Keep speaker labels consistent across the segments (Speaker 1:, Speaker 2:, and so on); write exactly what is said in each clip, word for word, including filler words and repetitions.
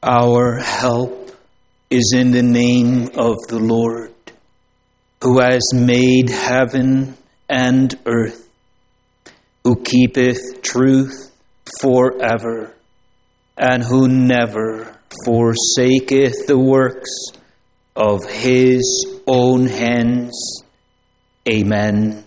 Speaker 1: Our help is in the name of the Lord, who has made heaven and earth, who keepeth truth forever, and who never forsaketh the works of his own hands. Amen.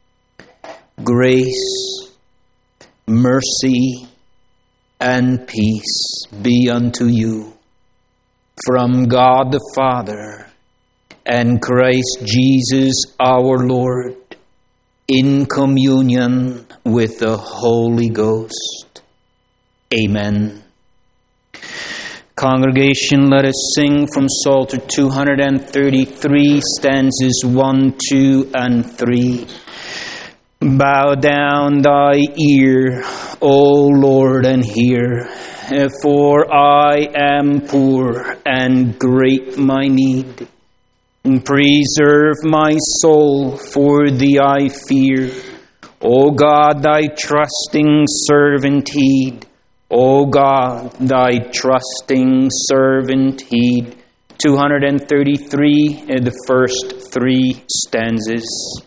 Speaker 1: Grace, mercy, and peace be unto you from God the Father and Christ Jesus our Lord, in communion with the Holy Ghost. Amen. Congregation, let us sing from Psalter two thirty-three, stanzas one, two, and three. Bow down thy ear, O Lord, and hear, for I am poor and great my need. Preserve my soul, for thee I fear. O God, thy trusting servant heed. O God, thy trusting servant heed. two thirty-three, the first three stanzas.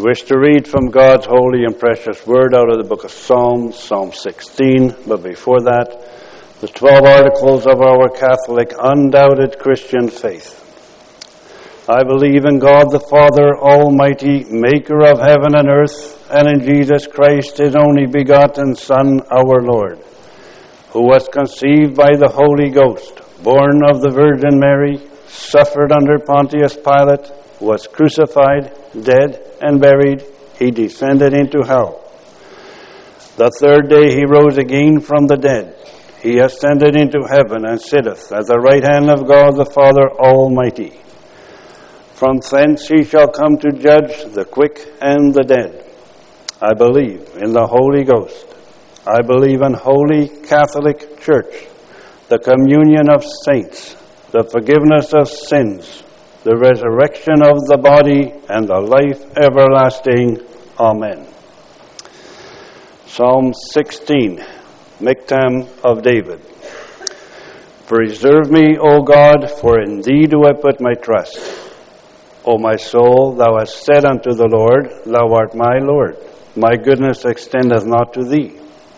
Speaker 2: wish to read from God's holy and precious word out of the book of Psalms, Psalm sixteen, but before that, the twelve articles of our Catholic, undoubted Christian faith. I believe in God the Father Almighty, maker of heaven and earth, and in Jesus Christ, his only begotten Son, our Lord, who was conceived by the Holy Ghost, born of the Virgin Mary, suffered under Pontius Pilate, was crucified, dead, and buried. He descended into hell. The third day he rose again from the dead. He ascended into heaven and sitteth at the right hand of God the Father Almighty. From thence he shall come to judge the quick and the dead. I believe in the Holy Ghost. I believe in Holy Catholic Church, the communion of saints, the forgiveness of sins, the resurrection of the body, and the life everlasting. Amen. Psalm sixteen, Miktam of David. Preserve me, O God, for in thee do I put my trust. O my soul, thou hast said unto the Lord, thou art my Lord. My goodness extendeth not to thee,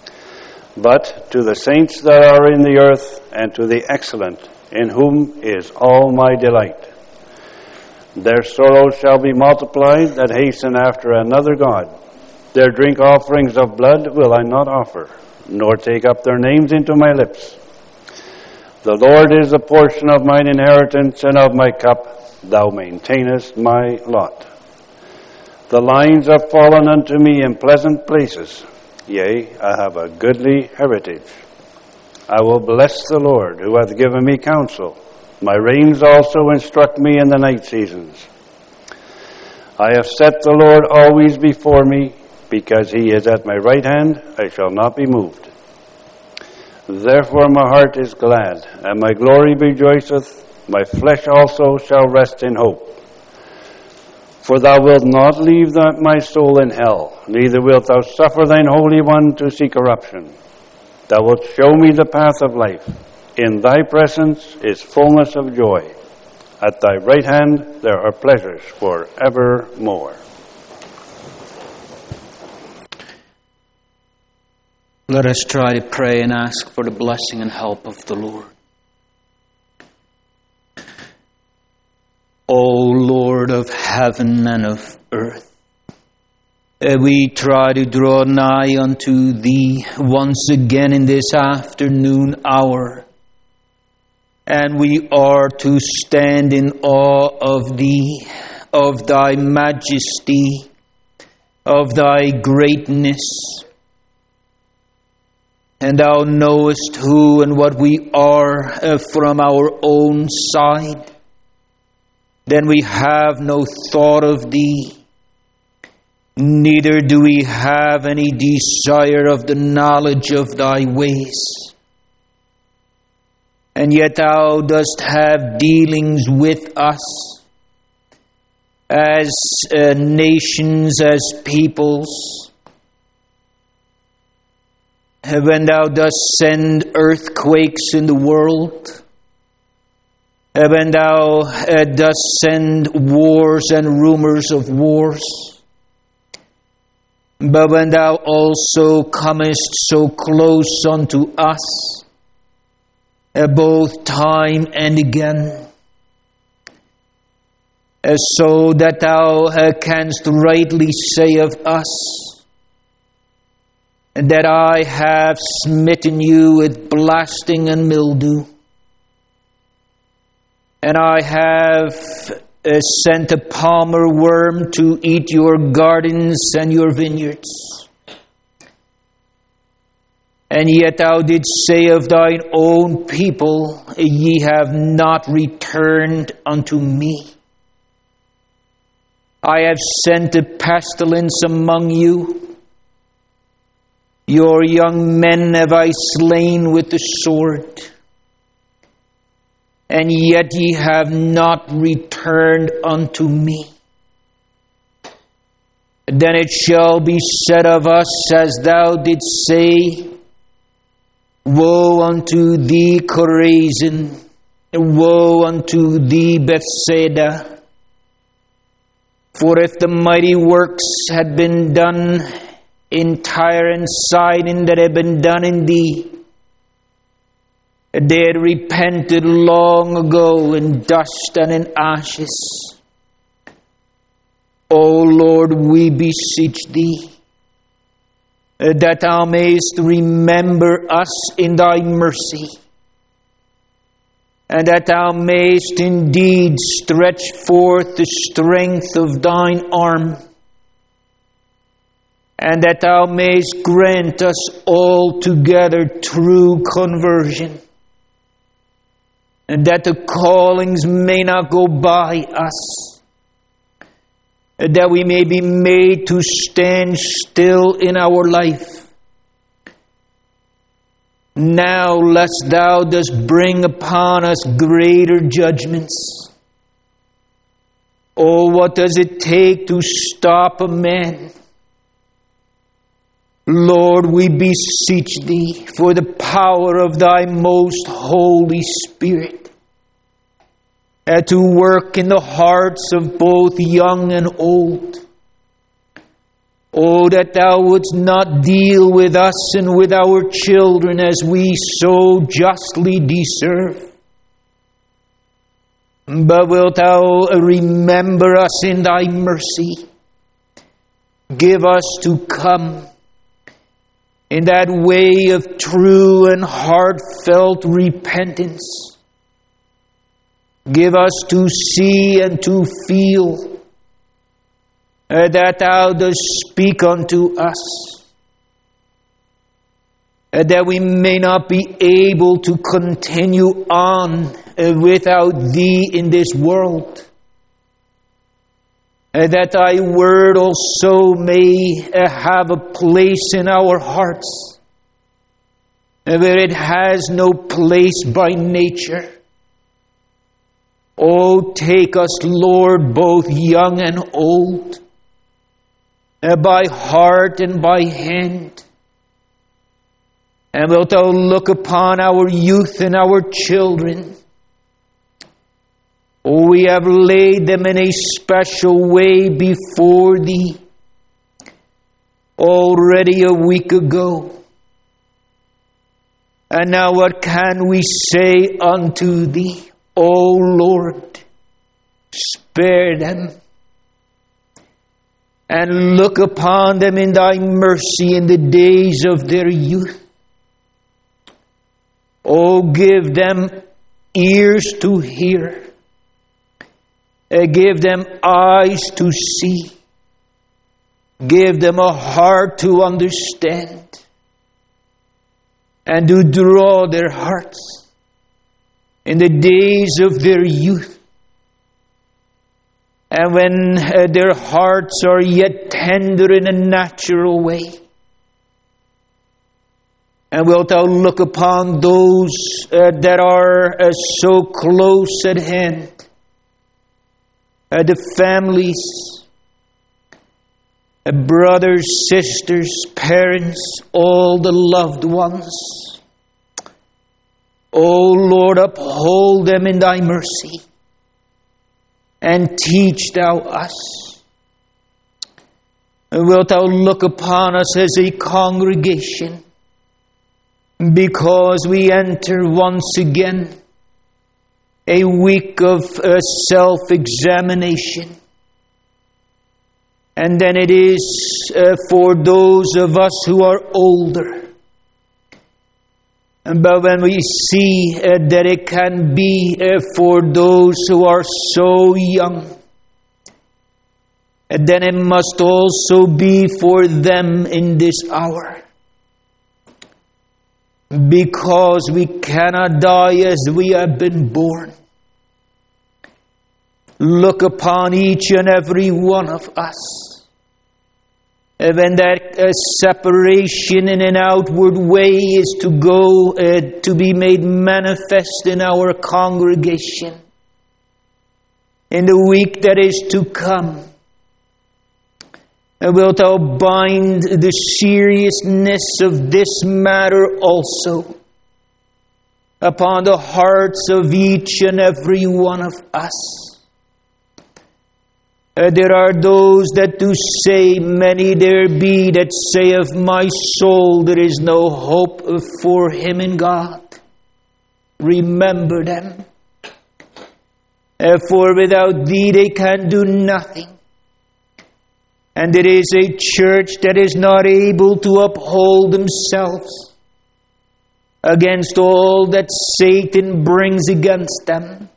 Speaker 2: but to the saints that are in the earth, and to the excellent, in whom is all my delight. Their sorrows shall be multiplied that hasten after another God. Their drink offerings of blood will I not offer, nor take up their names into my lips. The Lord is the portion of mine inheritance and of my cup. Thou maintainest my lot. The lines are fallen unto me in pleasant places. Yea, I have a goodly heritage. I will bless the Lord, who hath given me counsel. My reins also instruct me in the night seasons. I have set the Lord always before me. Because he is at my right hand, I shall not be moved. Therefore my heart is glad, and my glory rejoiceth. My flesh also shall rest in hope. For thou wilt not leave that my soul in hell, neither wilt thou suffer thine Holy One to see corruption. Thou wilt show me the path of life. In thy presence is fullness of joy. At thy right hand there are pleasures for evermore.
Speaker 1: Let us try to pray and ask for the blessing and help of the Lord. O Lord of heaven and of earth, we try to draw nigh unto Thee once again in this afternoon hour, and we are to stand in awe of Thee, of Thy majesty, of Thy greatness. And Thou knowest who and what we are uh, from our own side. Then we have no thought of Thee, neither do we have any desire of the knowledge of Thy ways. And yet Thou dost have dealings with us as uh, nations, as peoples. When Thou dost send earthquakes in the world, when Thou uh, dost send wars and rumors of wars, but when Thou also comest so close unto us, uh, both time and again, uh, so that Thou uh, canst rightly say of us, that I have smitten you with blasting and mildew, and I have uh, sent a palmer worm to eat your gardens and your vineyards. And yet Thou didst say of Thine own people, ye have not returned unto me. I have sent a pestilence among you. Your young men have I slain with the sword, and yet ye have not returned unto me. Then it shall be said of us, as Thou didst say, Woe unto thee, Chorazin! Woe unto thee, Bethsaida! For if the mighty works had been done in Tyre and Sidon that had been done in thee, they had repented long ago in dust and in ashes. O Lord, we beseech thee, that thou mayest remember us in thy mercy, and that thou mayest indeed stretch forth the strength of thine arm, and that thou mayest grant us altogether true conversion, and that the callings may not go by us, that we may be made to stand still in our life. Now lest thou dost bring upon us greater judgments. Oh, what does it take to stop a man? Lord, we beseech thee for the power of thy most Holy Spirit, and to work in the hearts of both young and old. Oh, that thou wouldst not deal with us and with our children as we so justly deserve, but wilt thou remember us in thy mercy. Give us to come in that way of true and heartfelt repentance. Give us to see and to feel Uh, that thou dost speak unto us, uh, that we may not be able to continue on uh, without thee in this world, uh, that thy word also may uh, have a place in our hearts, uh, where it has no place by nature. Oh, take us, Lord, both young and old, Uh, by heart and by hand. And wilt thou look upon our youth and our children? Oh, we have laid them in a special way before thee already a week ago. And now what can we say unto thee? O Lord, spare them, and look upon them in thy mercy in the days of their youth. Oh, give them ears to hear, and give them eyes to see, give them a heart to understand, and to draw their hearts in the days of their youth. And when uh, their hearts are yet tender in a natural way. And wilt thou look upon those uh, that are uh, so close at hand, uh, the families, uh, brothers, sisters, parents, all the loved ones. O Lord, uphold them in thy mercy, and teach thou us. And wilt thou look upon us as a congregation, because we enter once again a week of uh, self-examination. And then it is uh, for those of us who are older. But when we see uh, that it can be uh, for those who are so young, and then it must also be for them in this hour. Because we cannot die as we have been born. Look upon each and every one of us. And when that uh, separation in an outward way is to go uh, to be made manifest in our congregation in the week that is to come, and wilt thou bind the seriousness of this matter also upon the hearts of each and every one of us. Uh, there are those that do say, many there be that say of my soul, there is no hope for him in God. Remember them. Uh, for without thee they can do nothing. And it is a church that is not able to uphold themselves against all that Satan brings against them.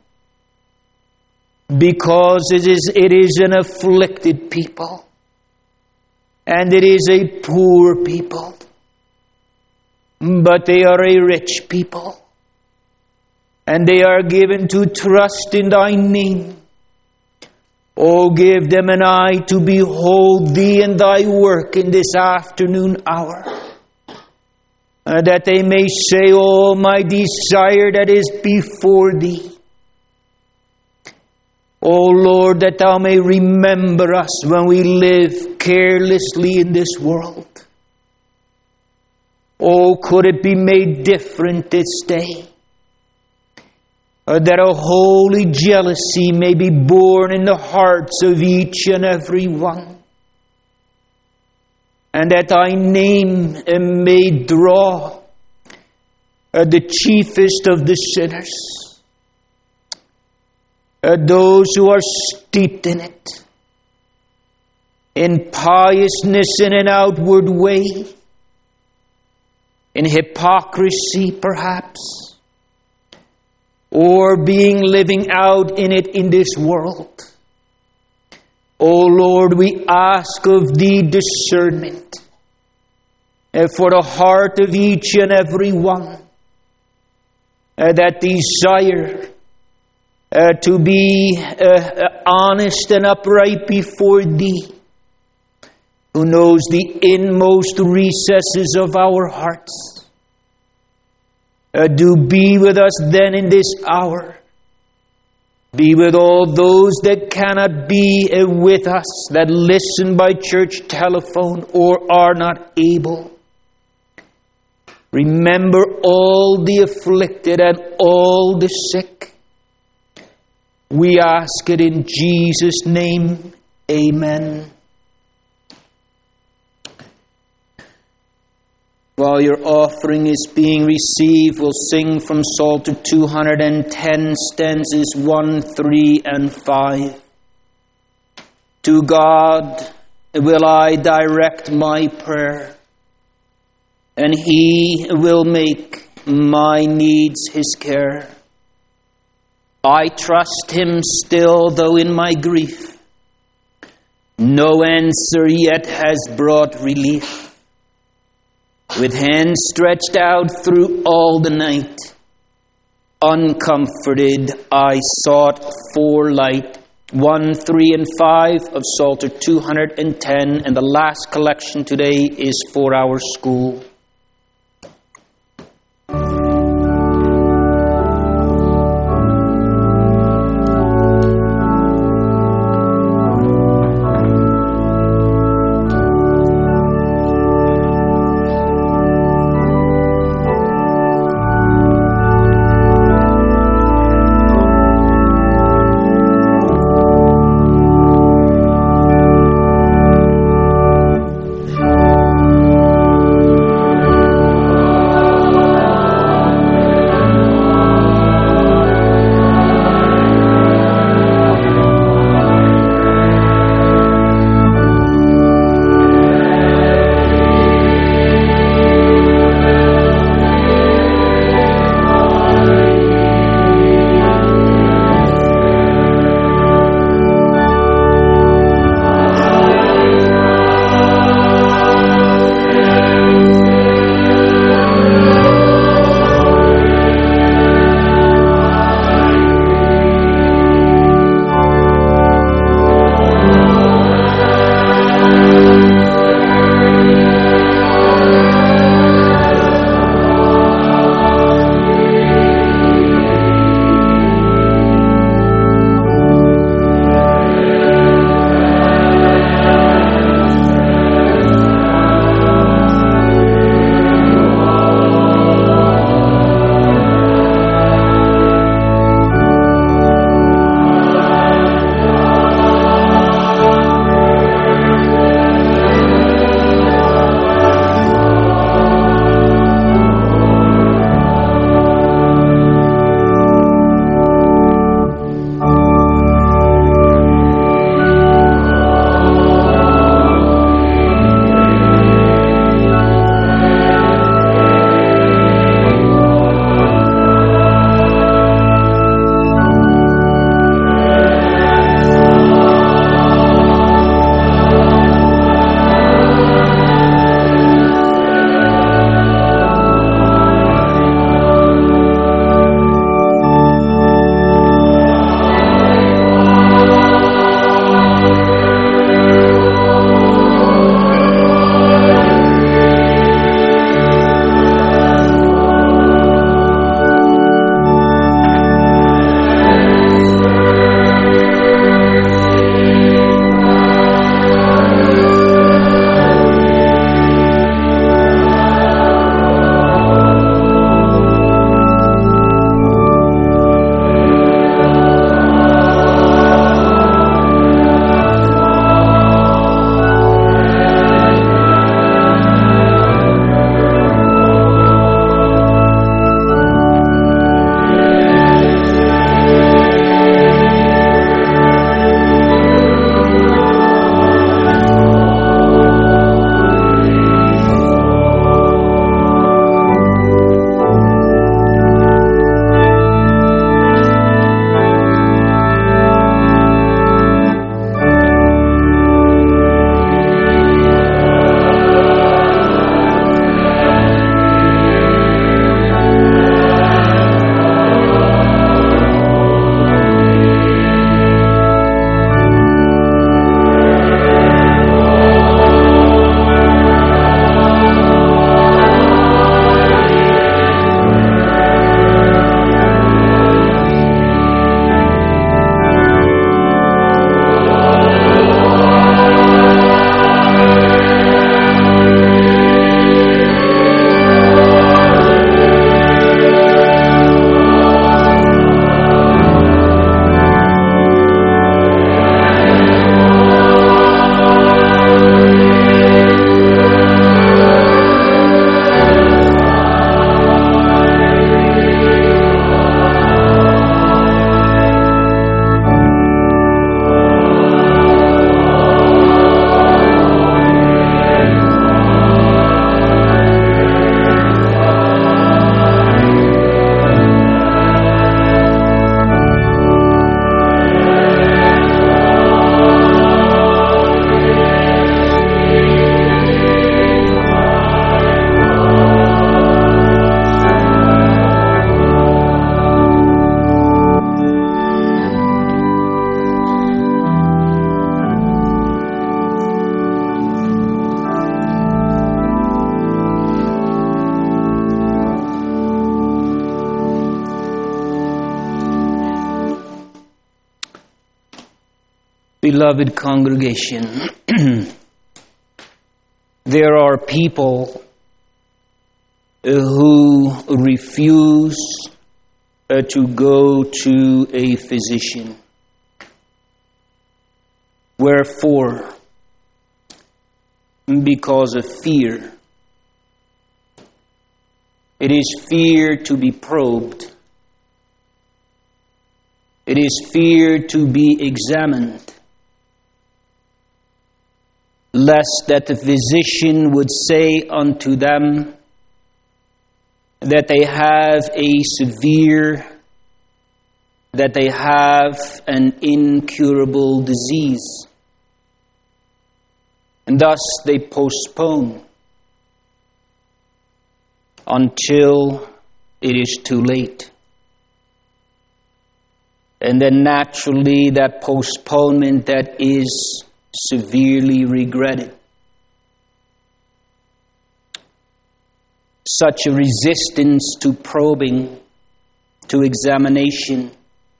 Speaker 1: Because it is, it is an afflicted people. And it is a poor people. But they are a rich people. And they are given to trust in thy name. Oh, give them an eye to behold thee and thy work in this afternoon hour. Uh, that they may say, oh, my desire that is before thee. O Lord, that thou may remember us when we live carelessly in this world. Oh, could it be made different this day? Or that a holy jealousy may be born in the hearts of each and every one. And that thy name may draw the chiefest of the sinners. Uh, those who are steeped in it, in piousness in an outward way, in hypocrisy perhaps, or being living out in it in this world. O Lord, we ask of thee discernment uh, for the heart of each and every one uh, that desire Uh, to be uh, uh, honest and upright before thee, who knows the inmost recesses of our hearts. Uh, do be with us then in this hour. Be with all those that cannot be uh, with us, that listen by church telephone or are not able. Remember all the afflicted and all the sick. We ask it in Jesus' name. Amen. While your offering is being received, we'll sing from Psalter two hundred ten, stanzas one, three, and five. To God will I direct my prayer, and He will make my needs His care. I trust Him still, though in my grief no answer yet has brought relief. With hands stretched out through all the night, uncomforted I sought for light. one, three, and five of Psalter two hundred ten, and the last collection today is for our school. Beloved congregation, there are people who refuse uh, to go to a physician. Wherefore? Because of fear. It is fear to be probed. It is fear to be examined, lest that the physician would say unto them that they have a severe, that they have an incurable disease. And thus they postpone until it is too late. And then naturally that postponement that is severely regretted. Such a resistance to probing, to examination,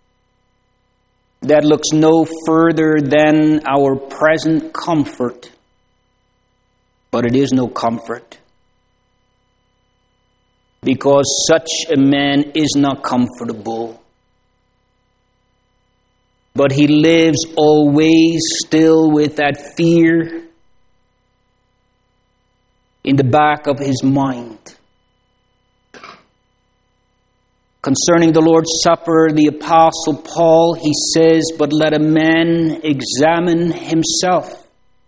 Speaker 1: that looks no further than our present comfort, but it is no comfort. Because such a man is not comfortable, but he lives always still with that fear in the back of his mind. Concerning the Lord's Supper, the Apostle Paul, he says, but let a man examine himself,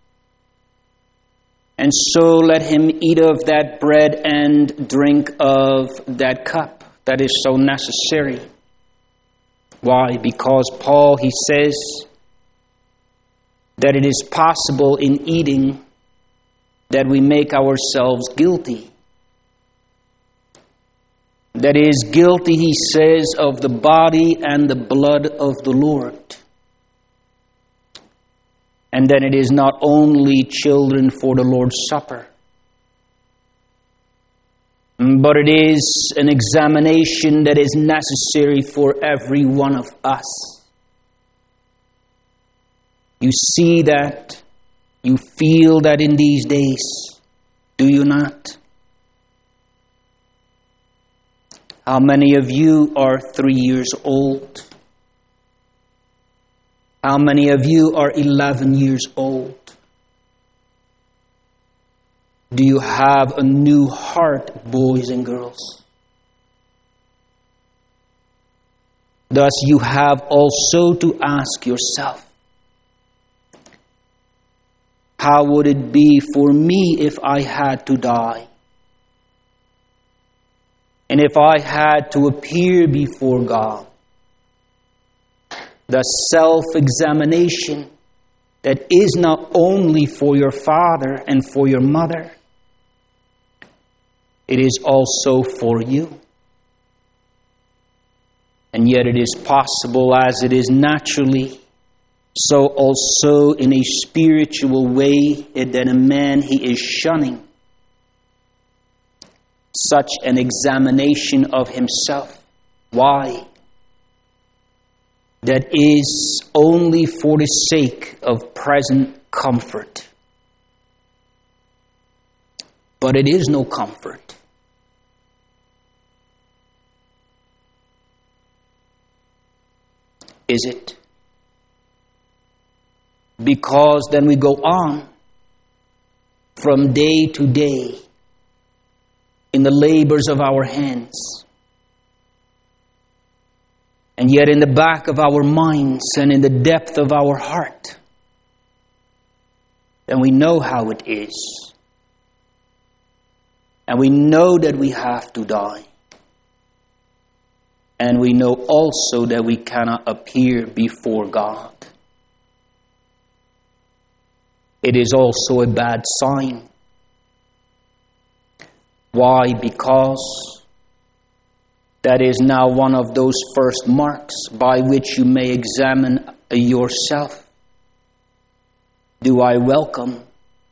Speaker 1: and so let him eat of that bread and drink of that cup. That is so necessary. Why? Because Paul, he says that it is possible in eating that we make ourselves guilty. That is guilty, he says, of the body and the blood of the Lord. And then it is not only children for the Lord's Supper, but it is an examination that is necessary for every one of us. You see that, you feel that in these days, do you not? How many of you are three years old? How many of you are eleven years old? Do you have a new heart, boys and girls? Thus you have also to ask yourself, how would it be for me if I had to die? And if I had to appear before God? The self-examination that is not only for your father and for your mother, it is also for you. And yet it is possible, as it is naturally, so also in a spiritual way, that a man, he is shunning such an examination of himself. Why? That is only for the sake of present comfort. But it is no comfort. Is it? Because then we go on from day to day in the labors of our hands. And yet in the back of our minds and in the depth of our heart, then we know how it is. And we know that we have to die. And we know also that we cannot appear before God. It is also a bad sign. Why? Because that is now one of those first marks by which you may examine yourself. Do I welcome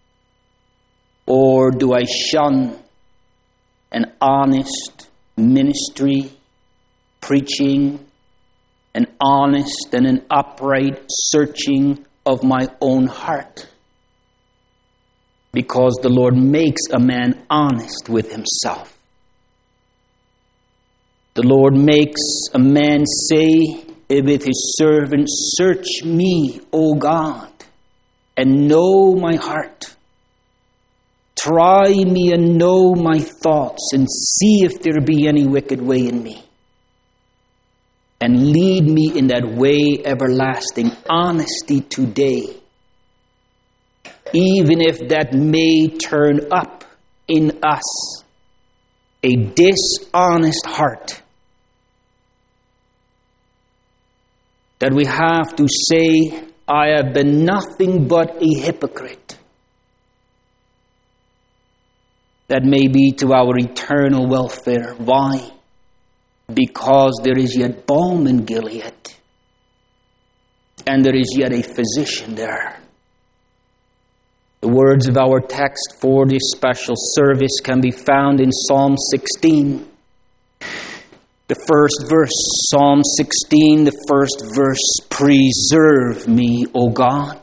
Speaker 1: or do I shun an honest ministry, preaching, an honest and an upright searching of my own heart. Because the Lord makes a man honest with himself. The Lord makes a man say with his servant, search me, O God, and know my heart. Try me and know my thoughts, and see if there be any wicked way in me. And lead me in that way everlasting. Honesty today. Even if that may turn up in us a dishonest heart. That we have to say, I have been nothing but a hypocrite. That may be to our eternal welfare. Why? Because there is yet balm in Gilead. And there is yet a physician there. The words of our text for this special service can be found in Psalm sixteen. The first verse, Psalm sixteen, the first verse, preserve me, O God,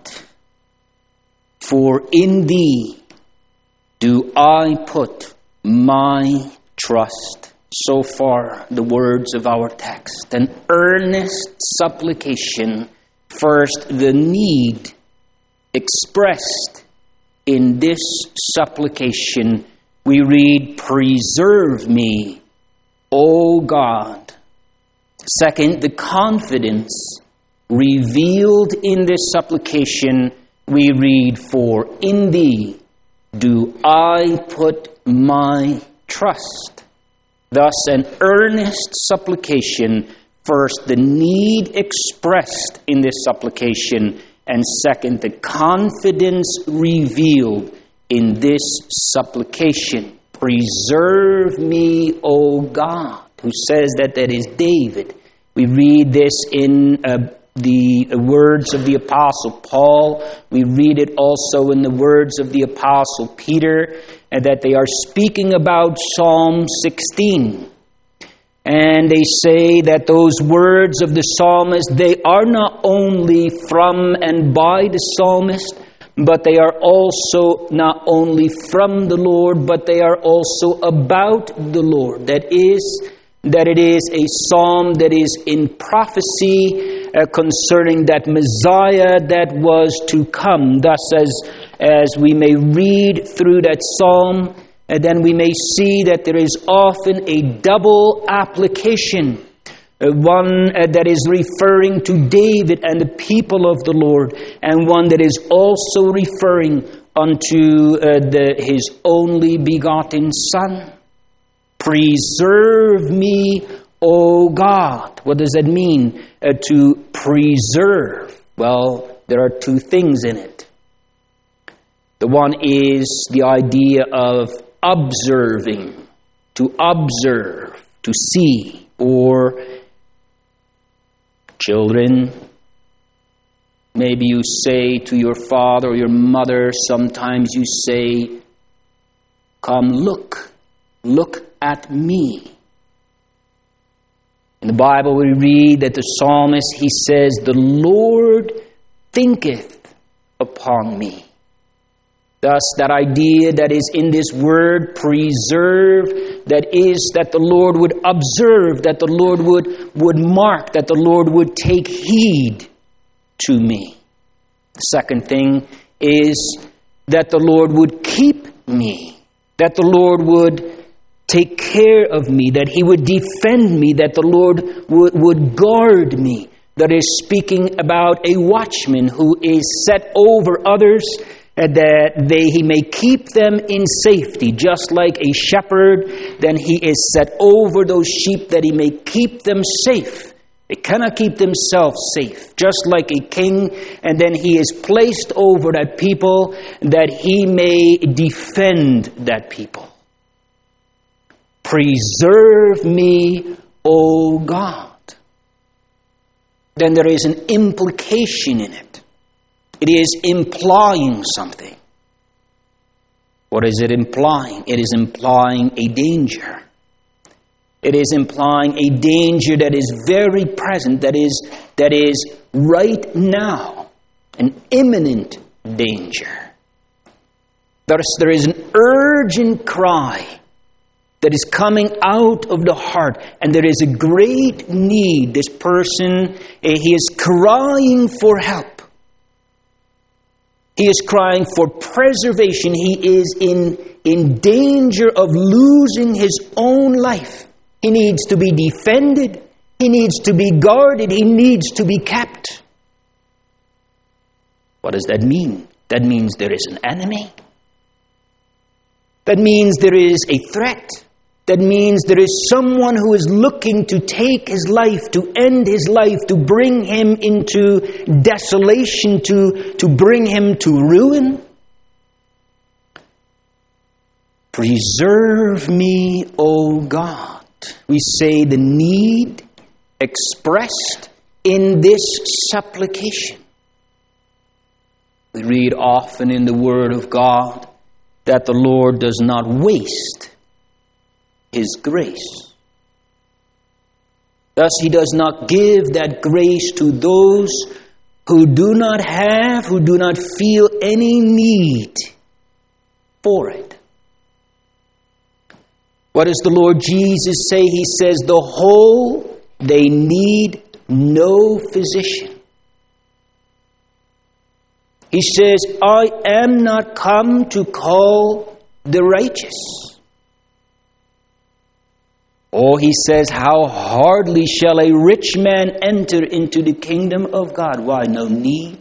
Speaker 1: for in thee do I put my trust. So far, the words of our text. An earnest supplication. First, the need expressed in this supplication. We read, preserve me, O God. Second, the confidence revealed in this supplication. We read, for in thee do I put my trust. Thus, an earnest supplication. First, the need expressed in this supplication. And second, the confidence revealed in this supplication. Preserve me, O God. Who says that? That is David. We read this in uh, the words of the Apostle Paul. We read it also in the words of the Apostle Peter, and that they are speaking about Psalm sixteen. And they say that those words of the psalmist, they are not only from and by the psalmist, but they are also not only from the Lord, but they are also about the Lord. That is, that it is a psalm that is in prophecy uh, concerning that Messiah that was to come. Thus, as, as we may read through that psalm, and then we may see that there is often a double application. Uh, one uh, that is referring to David and the people of the Lord, and one that is also referring unto uh, the, his only begotten Son. Preserve me, O God. What does that mean, uh, to preserve? Well, there are two things in it. The one is the idea of observing, to observe, to see, or children, maybe you say to your father or your mother, sometimes you say, come look, look at me. In the Bible we read that the psalmist, he says, the Lord thinketh upon me. Thus, that idea that is in this word, preserve, that is that the Lord would observe, that the Lord would, would mark, that the Lord would take heed to me. The second thing is that the Lord would keep me, that the Lord would take care of me, that He would defend me, that the Lord would, would guard me. That is speaking about a watchman who is set over others, and that they, he may keep them in safety, just like a shepherd. Then he is set over those sheep that he may keep them safe. They cannot keep themselves safe, just like a king. And then he is placed over that people, that he may defend that people. Preserve me, O God. Then there is an implication in it. It is implying something. What is it implying? It is implying a danger. It is implying a danger that is very present, that is, that is right now. an imminent danger. Thus, there is an urgent cry that is coming out of the heart, and there is a great need. This person, he is crying for help. He is crying for preservation. He is in, in danger of losing his own life. He needs to be defended. He needs to be guarded. He needs to be kept. What does that mean? That means there is an enemy. That means there is a threat. That means there is someone who is looking to take his life, to end his life, to bring him into desolation, to, to bring him to ruin. Preserve me, O God. We say the need expressed in this supplication. We read often in the Word of God that the Lord does not waste His grace. Thus, He does not give that grace to those who do not have, who do not feel any need for it. What does the Lord Jesus say? He says, the whole, they need no physician. He says, I am not come to call the righteous. Or he says, how hardly shall a rich man enter into the kingdom of God? Why? No need.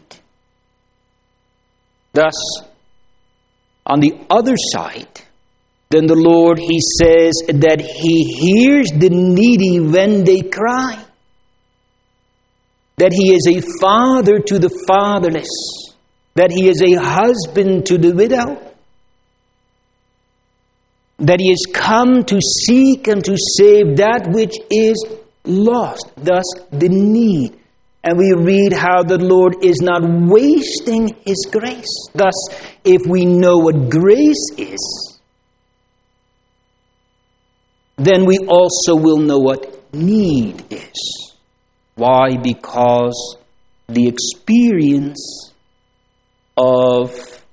Speaker 1: Thus, on the other side, then the Lord, He says that He hears the needy when they cry. That He is a father to the fatherless. That He is a husband to the widow. That He has come to seek and to save that which is lost. Thus, the need. And we read how the Lord is not wasting His grace. Thus, if we know what grace is, then we also will know what need is. Why? Because the experience of,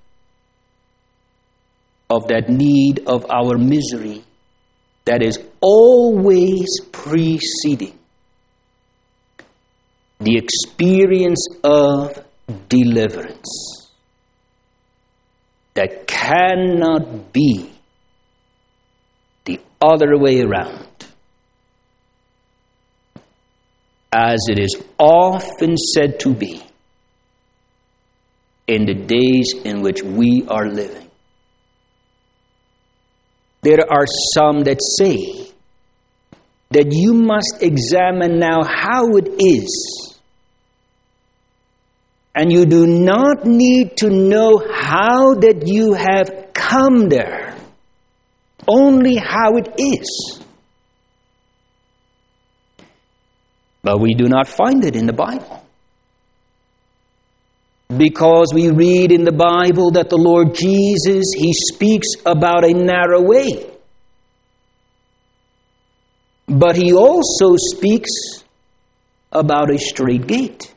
Speaker 1: of that need of our misery that is always preceding the experience of deliverance that cannot be the other way around, as it is often said to be in the days in which we are living. There are some that say that you must examine now how it is, and you do not need to know how that you have come there. Only how it is. But we do not find it in the Bible. Because we read in the Bible that the Lord Jesus, He speaks about a narrow way. But He also speaks about a straight gate.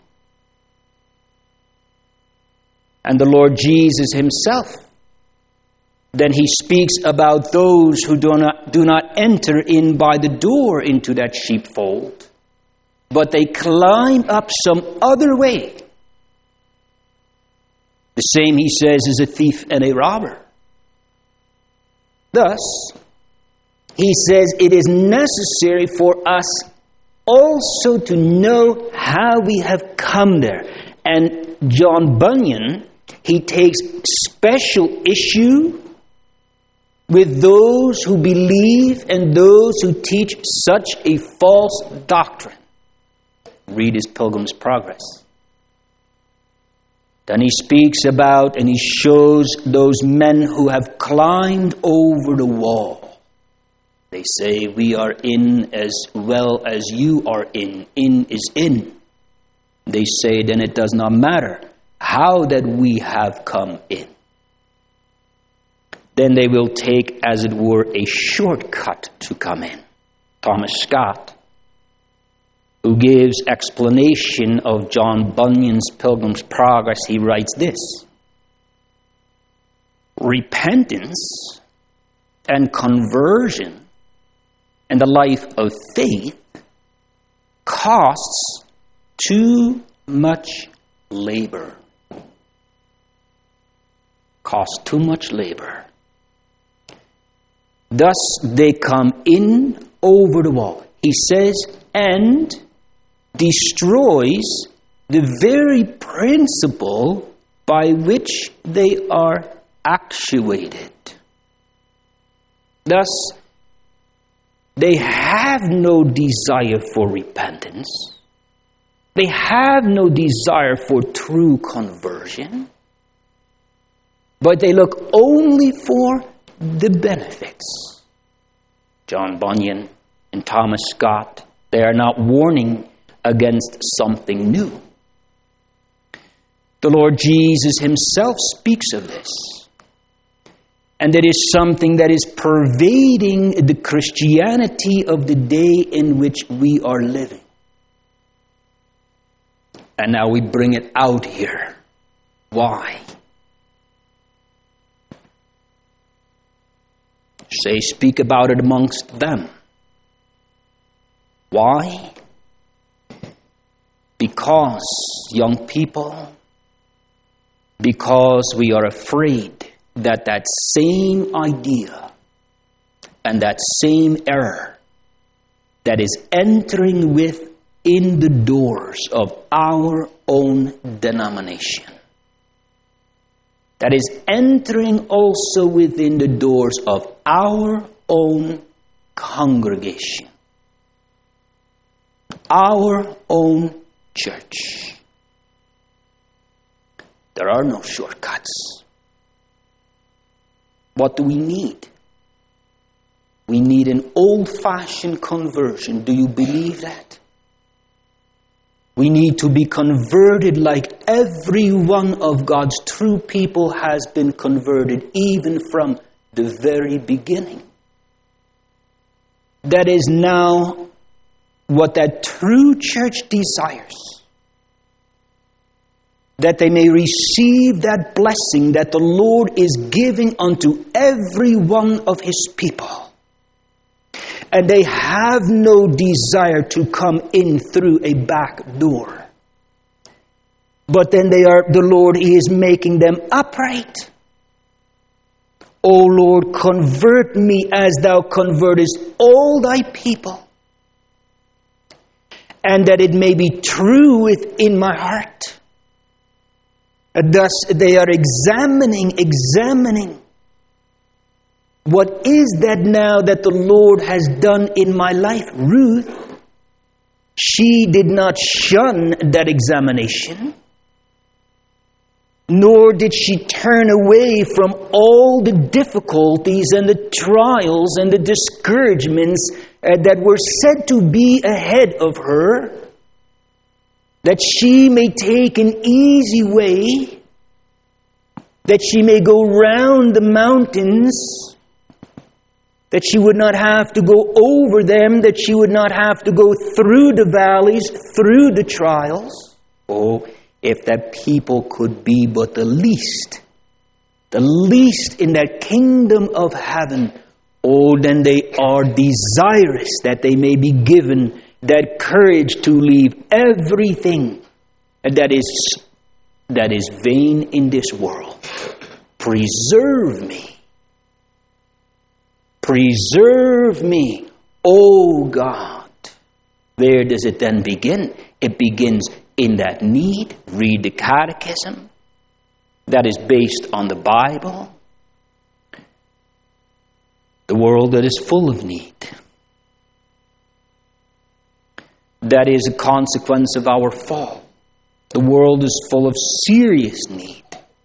Speaker 1: And the Lord Jesus Himself, then He speaks about those who do not, do not enter in by the door into that sheepfold, but they climb up some other way. The same, He says, is a thief and a robber. Thus, He says it is necessary for us also to know how we have come there. And John Bunyan, he takes special issue with those who believe and those who teach such a false doctrine. Read his Pilgrim's Progress. Then he speaks about and he shows those men who have climbed over the wall. They say, we are in as well as you are in. In is in. They say, then it does not matter how that we have come in. Then they will take, as it were, a shortcut to come in. Thomas Scott, who gives explanation of John Bunyan's Pilgrim's Progress, he writes this: repentance and conversion and the life of faith costs too much labor. Costs too much labor. Thus they come in over the wall. He says, and destroys the very principle by which they are actuated. Thus, they have no desire for repentance. They have no desire for true conversion. But they look only for the benefits. John Bunyan and Thomas Scott, they are not warning against something new. The Lord Jesus himself speaks of this. And it is something that is pervading the Christianity of the day in which we are living. And now we bring it out here. Why? Say, speak about it amongst them. Why? Because, young people, because we are afraid that that same idea and that same error that is entering within the doors of our own denomination, that is entering also within the doors of our own congregation, our own church. There are no shortcuts. What do we need? We need an old-fashioned conversion. Do you believe that? We need to be converted like every one of God's true people has been converted, even from the very beginning. That is now what that true church desires. That they may receive that blessing that the Lord is giving unto every one of his people. And they have no desire to come in through a back door. But then they are, the Lord is making them upright. O Lord, convert me as thou convertest all thy people. And that it may be true within my heart. Thus they are examining, examining. What is that now that the Lord has done in my life? Ruth, she did not shun that examination. Nor did she turn away from all the difficulties and the trials and the discouragements uh, that were said to be ahead of her, that she may take an easy way, that she may go round the mountains, that she would not have to go over them, that she would not have to go through the valleys, through the trials. Oh, if that people could be but the least, the least in that kingdom of heaven, oh, then they are desirous that they may be given that courage to leave everything that is, that is vain in this world. Preserve me. Preserve me, O God. Where does it then begin? It begins in that need. Read the catechism. That is based on the Bible. The world that is full of need. That is a consequence of our fall. The world is full of serious need.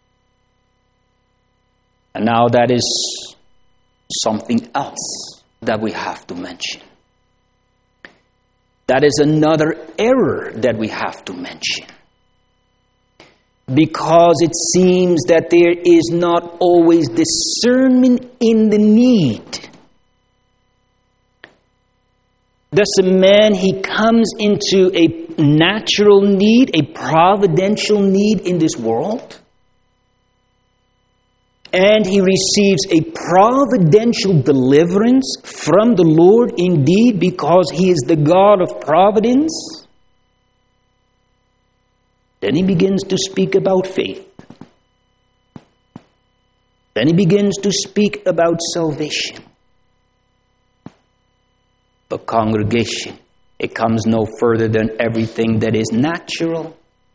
Speaker 1: And now that is something else that we have to mention. That is another error that we have to mention. Because it seems that there is not always discernment in the need. Thus a man, he comes into a natural need, a providential need in this world. And he receives a providential deliverance from the Lord indeed, because he is the God of providence. Then he begins to speak about faith. Then he begins to speak about salvation. But congregation, it comes no further than everything that is natural.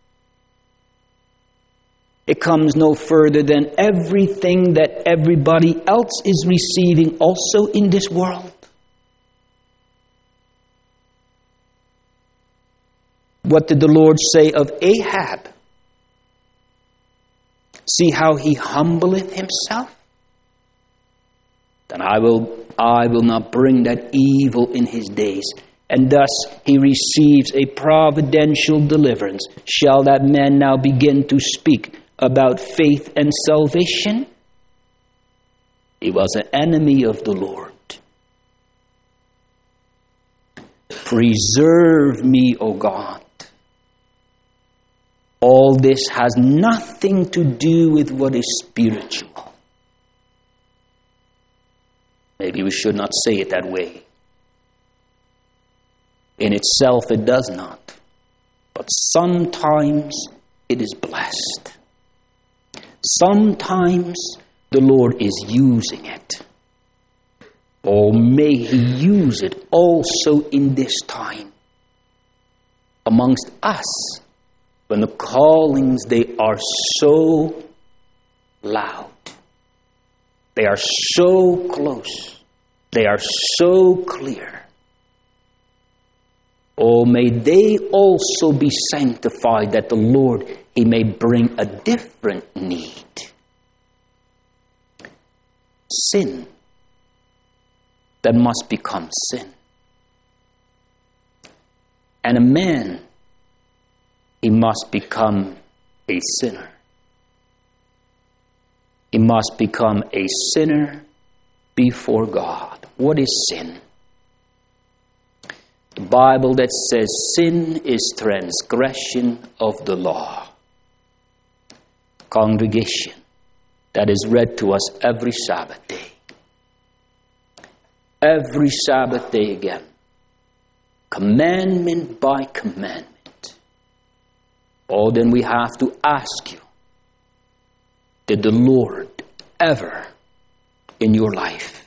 Speaker 1: It comes no further than everything that everybody else is receiving also in this world. What did the Lord say of Ahab? See how he humbleth himself? Then I will, I will not bring that evil in his days. And thus he receives a providential deliverance. Shall that man now begin to speak about faith and salvation? He was an enemy of the Lord. Preserve me, O God. All this has nothing to do with what is spiritual. Maybe we should not say it that way. In itself it does not. But sometimes it is blessed. Sometimes the Lord is using it. Or may he use it also in this time amongst us, when the callings, they are so loud. They are so close. They are so clear. Oh, may they also be sanctified, that the Lord, he may bring a different need. Sin that must become sin. And a man, he must become a sinner. He must become a sinner before God. What is sin? The Bible that says sin is transgression of the law. Congregation, that is read to us every Sabbath day. Every Sabbath day again. Commandment by commandment. Oh, then we have to ask you, did the Lord ever in your life?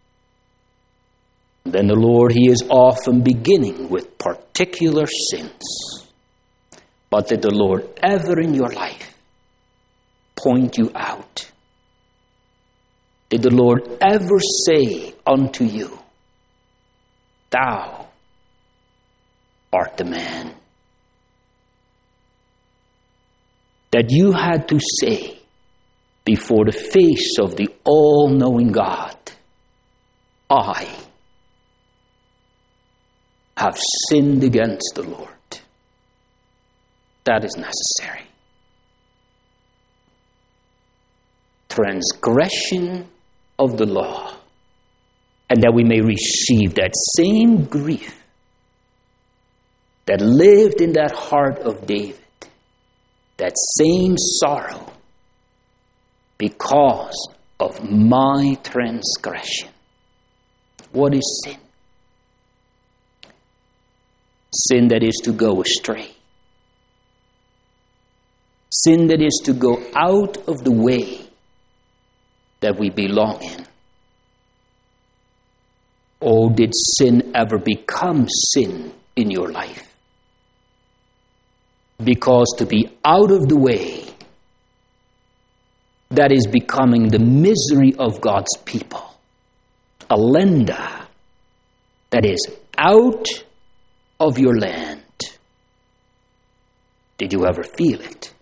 Speaker 1: Then the Lord, he is often beginning with particular sins. But did the Lord ever in your life point you out? Did the Lord ever say unto you, thou art the man? That you had to say before the face of the all-knowing God, I have sinned against the Lord. That is necessary. Transgression of the law, and that we may receive that same grief that lived in that heart of David, that same sorrow because of my transgression. What is sin? Sin that is to go astray. Sin that is to go out of the way that we belong in. Oh, did sin ever become sin in your life? Because to be out of the way, that is becoming the misery of God's people. A lenda that is out of your land. Did you ever feel it?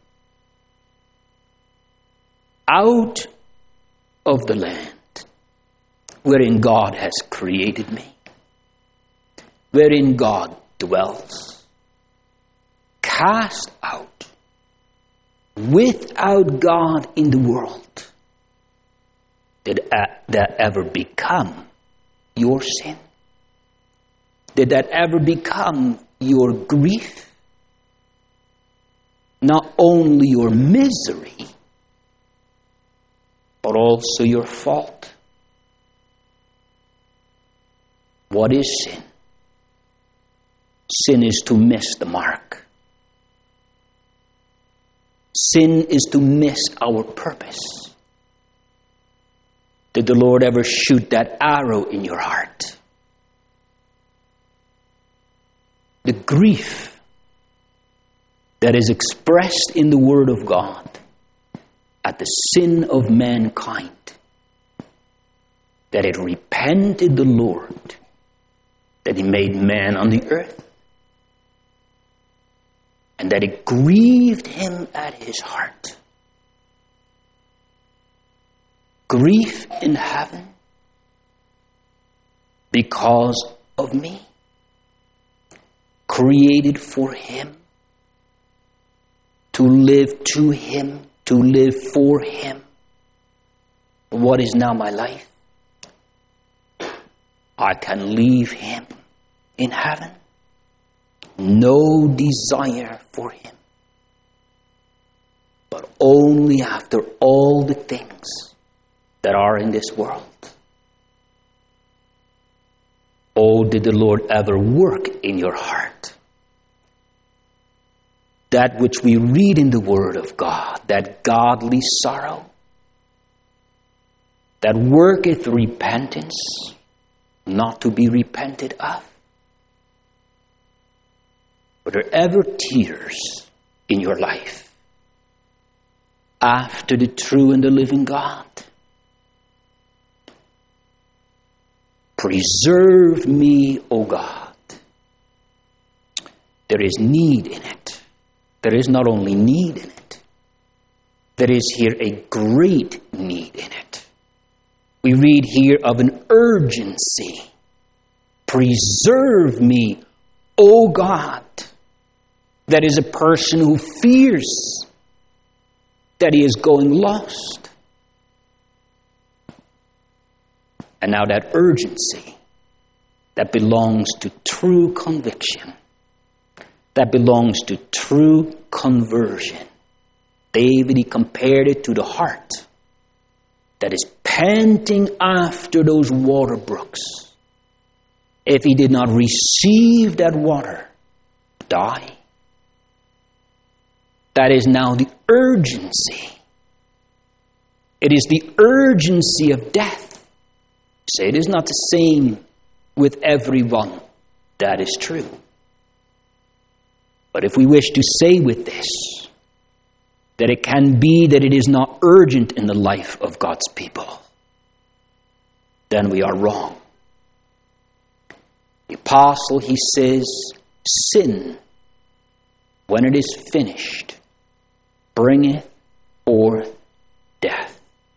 Speaker 1: Out of the land wherein God has created me, wherein God dwells, cast out, without God in the world. Did that ever become your sin? Did that ever become your grief? Not only your misery, but also your fault. What is sin? Sin is to miss the mark. Sin is to miss our purpose. Did the Lord ever shoot that arrow in your heart? The grief that is expressed in the Word of God at the sin of mankind, that it repented the Lord, that He made man on the earth, and that it grieved Him at His heart. Grief in heaven because of me, created for Him, to live to Him, to live for Him. What is now my life? I can leave Him in heaven. No desire for Him, but only after all the things that are in this world. Oh, did the Lord ever work in your heart? That which we read in the Word of God, that godly sorrow, that worketh repentance, not to be repented of. Were there ever tears in your life after the true and the living God? Preserve me, O God. There is need in it. There is not only need in it. There is here a great need in it. We read here of an urgency. Preserve me, O God. That is a person who fears that he is going lost. And now that urgency that belongs to true conviction, that belongs to true conversion. David, he compared it to the heart that is panting after those water brooks. If he did not receive that water, die. That is now the urgency. It is the urgency of death. Say it is not the same with everyone. That is true. But if we wish to say with this that it can be that it is not urgent in the life of God's people, then we are wrong. The apostle, he says, sin, when it is finished, bringeth forth death.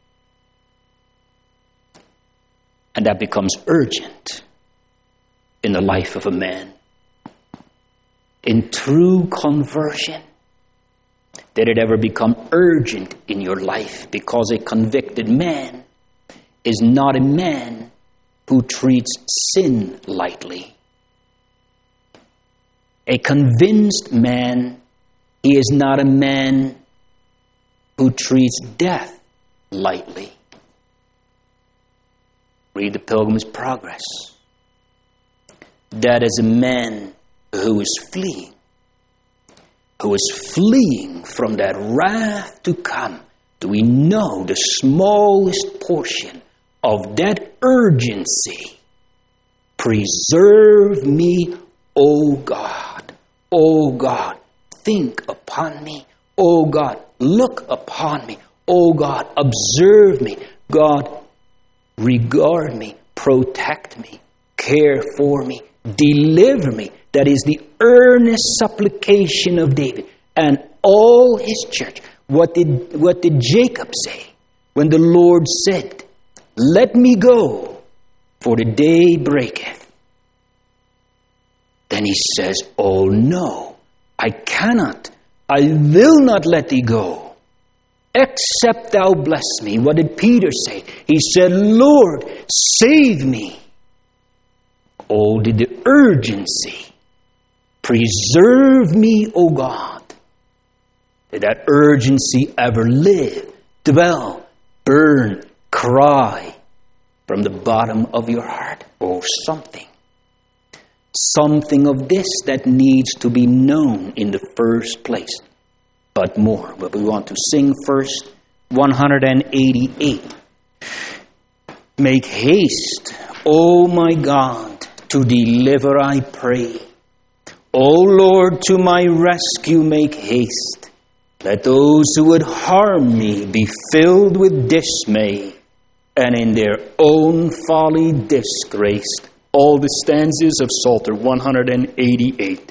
Speaker 1: And that becomes urgent in the life of a man. In true conversion, did it ever become urgent in your life? Because a convicted man is not a man who treats sin lightly. A convinced man, he is not a man who treats death lightly. Read the Pilgrim's Progress. That is a man who is fleeing, who is fleeing from that wrath to come. Do we know the smallest portion of that urgency? Preserve me, O God. O God, think upon me. O God, look upon me. O God, observe me. God, regard me, protect me, care for me, deliver me. That is the earnest supplication of David and all his church. What did, what did Jacob say when the Lord said, let me go, for the day breaketh? Then he says, oh no, I cannot, I will not let thee go, except thou bless me. What did Peter say? He said, Lord, save me. Oh, the, the urgency. Preserve me, O God. Did that urgency ever live, dwell, burn, cry from the bottom of your heart? Or something. Something of this that needs to be known in the first place. But more. But we want to sing first one eighty-eight. Make haste, O my God, to deliver, I pray. O Lord, to my rescue make haste. Let those who would harm me be filled with dismay, and in their own folly disgraced. All the stanzas of Psalter one eighty-eight.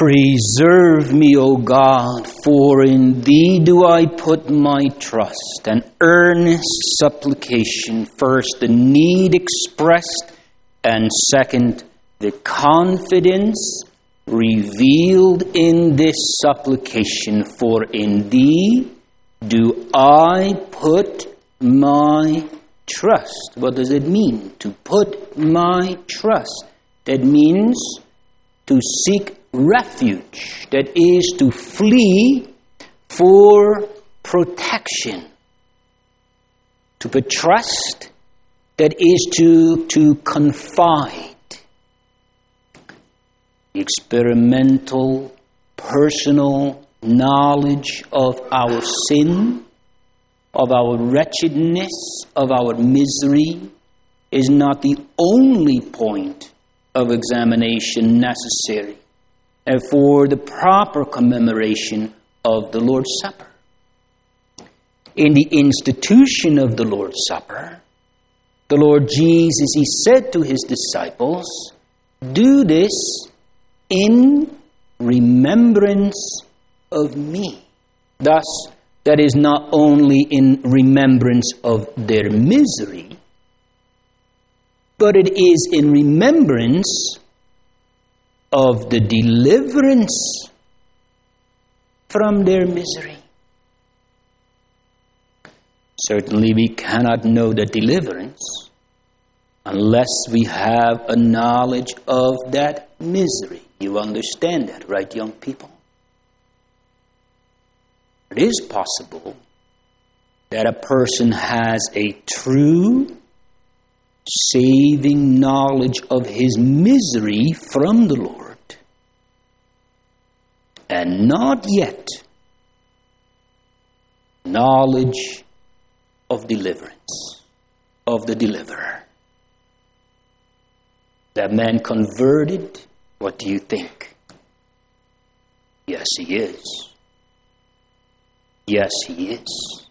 Speaker 1: Preserve me, O God, for in thee do I put my trust. An earnest supplication, first the need expressed, and second the confidence revealed in this supplication. For in thee do I put my trust. What does it mean to put my trust? That means to seek refuge, that is to flee for protection. To put trust, that is to, to confide. The experimental, personal knowledge of our sin, of our wretchedness, of our misery, is not the only point of examination necessary for the proper commemoration of the Lord's Supper. In the institution of the Lord's Supper, the Lord Jesus, he said to his disciples, do this in remembrance of me. Thus, that is not only in remembrance of their misery, but it is in remembrance of the deliverance from their misery. Certainly we cannot know the deliverance unless we have a knowledge of that misery. You understand that, right, young people? It is possible that a person has a true saving knowledge of his misery from the Lord, and not yet knowledge of deliverance, of the deliverer. That man converted, what do you think? Yes, he is. Yes, he is.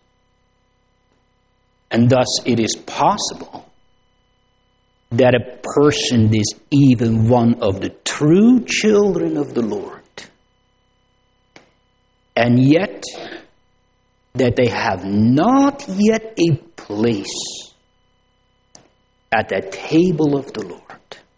Speaker 1: And thus it is possible that a person is even one of the true children of the Lord, and yet that they have not yet a place at the table of the Lord,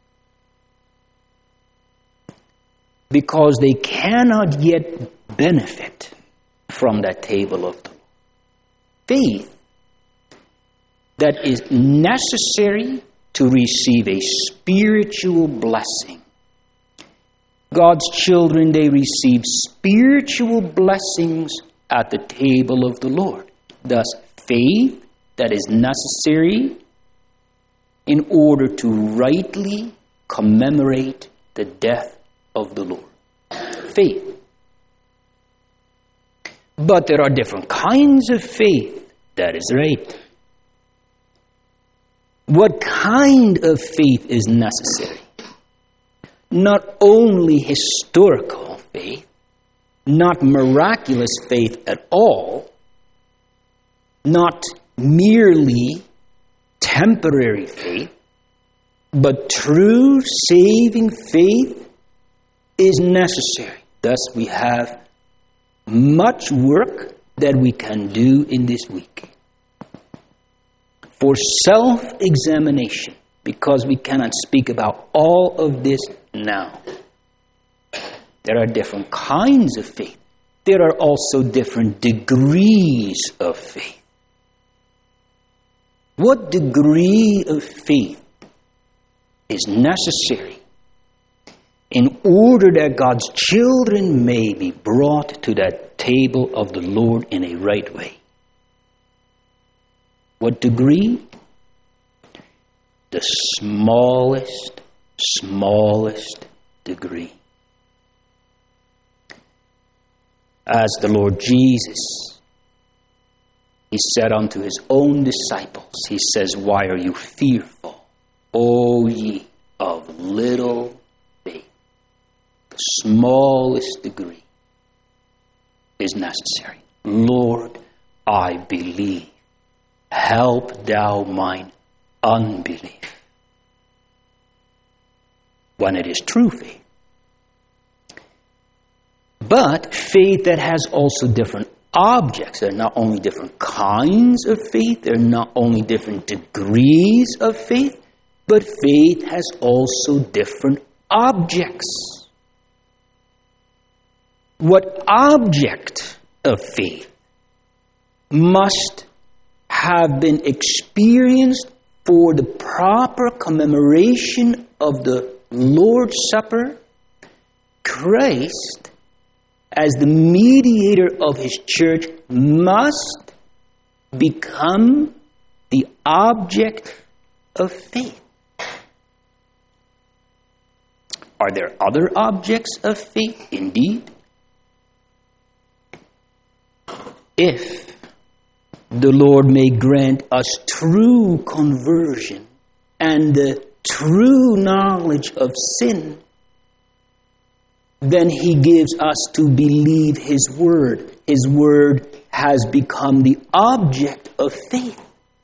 Speaker 1: because they cannot yet benefit from that table of the Lord. Faith that is necessary to receive a spiritual blessing. God's children, they receive spiritual blessings at the table of the Lord. Thus, faith that is necessary in order to rightly commemorate the death of the Lord. Faith. But there are different kinds of faith. That is right. What kind of faith is necessary? Not only historical faith, not miraculous faith at all, not merely temporary faith, but true saving faith is necessary. Thus, we have much work that we can do in this week for self-examination, because we cannot speak about all of this now. There are different kinds of faith. There are also different degrees of faith. What degree of faith is necessary in order that God's children may be brought to that table of the Lord in a right way? What degree? The smallest, smallest degree. As the Lord Jesus, he said unto his own disciples, he says, why are you fearful, O ye of little faith? The smallest degree is necessary. Lord, I believe. Help thou mine unbelief. When it is true faith, But faith that has also different objects. There are not only different kinds of faith, there are not only different degrees of faith, but faith has also different objects. What object of faith must have been experienced for the proper commemoration of the Lord's Supper? Christ, as the mediator of his church, must become the object of faith. Are there other objects of faith? Indeed. If the Lord may grant us true conversion and the true knowledge of sin, then he gives us to believe his word. His word has become the object of faith.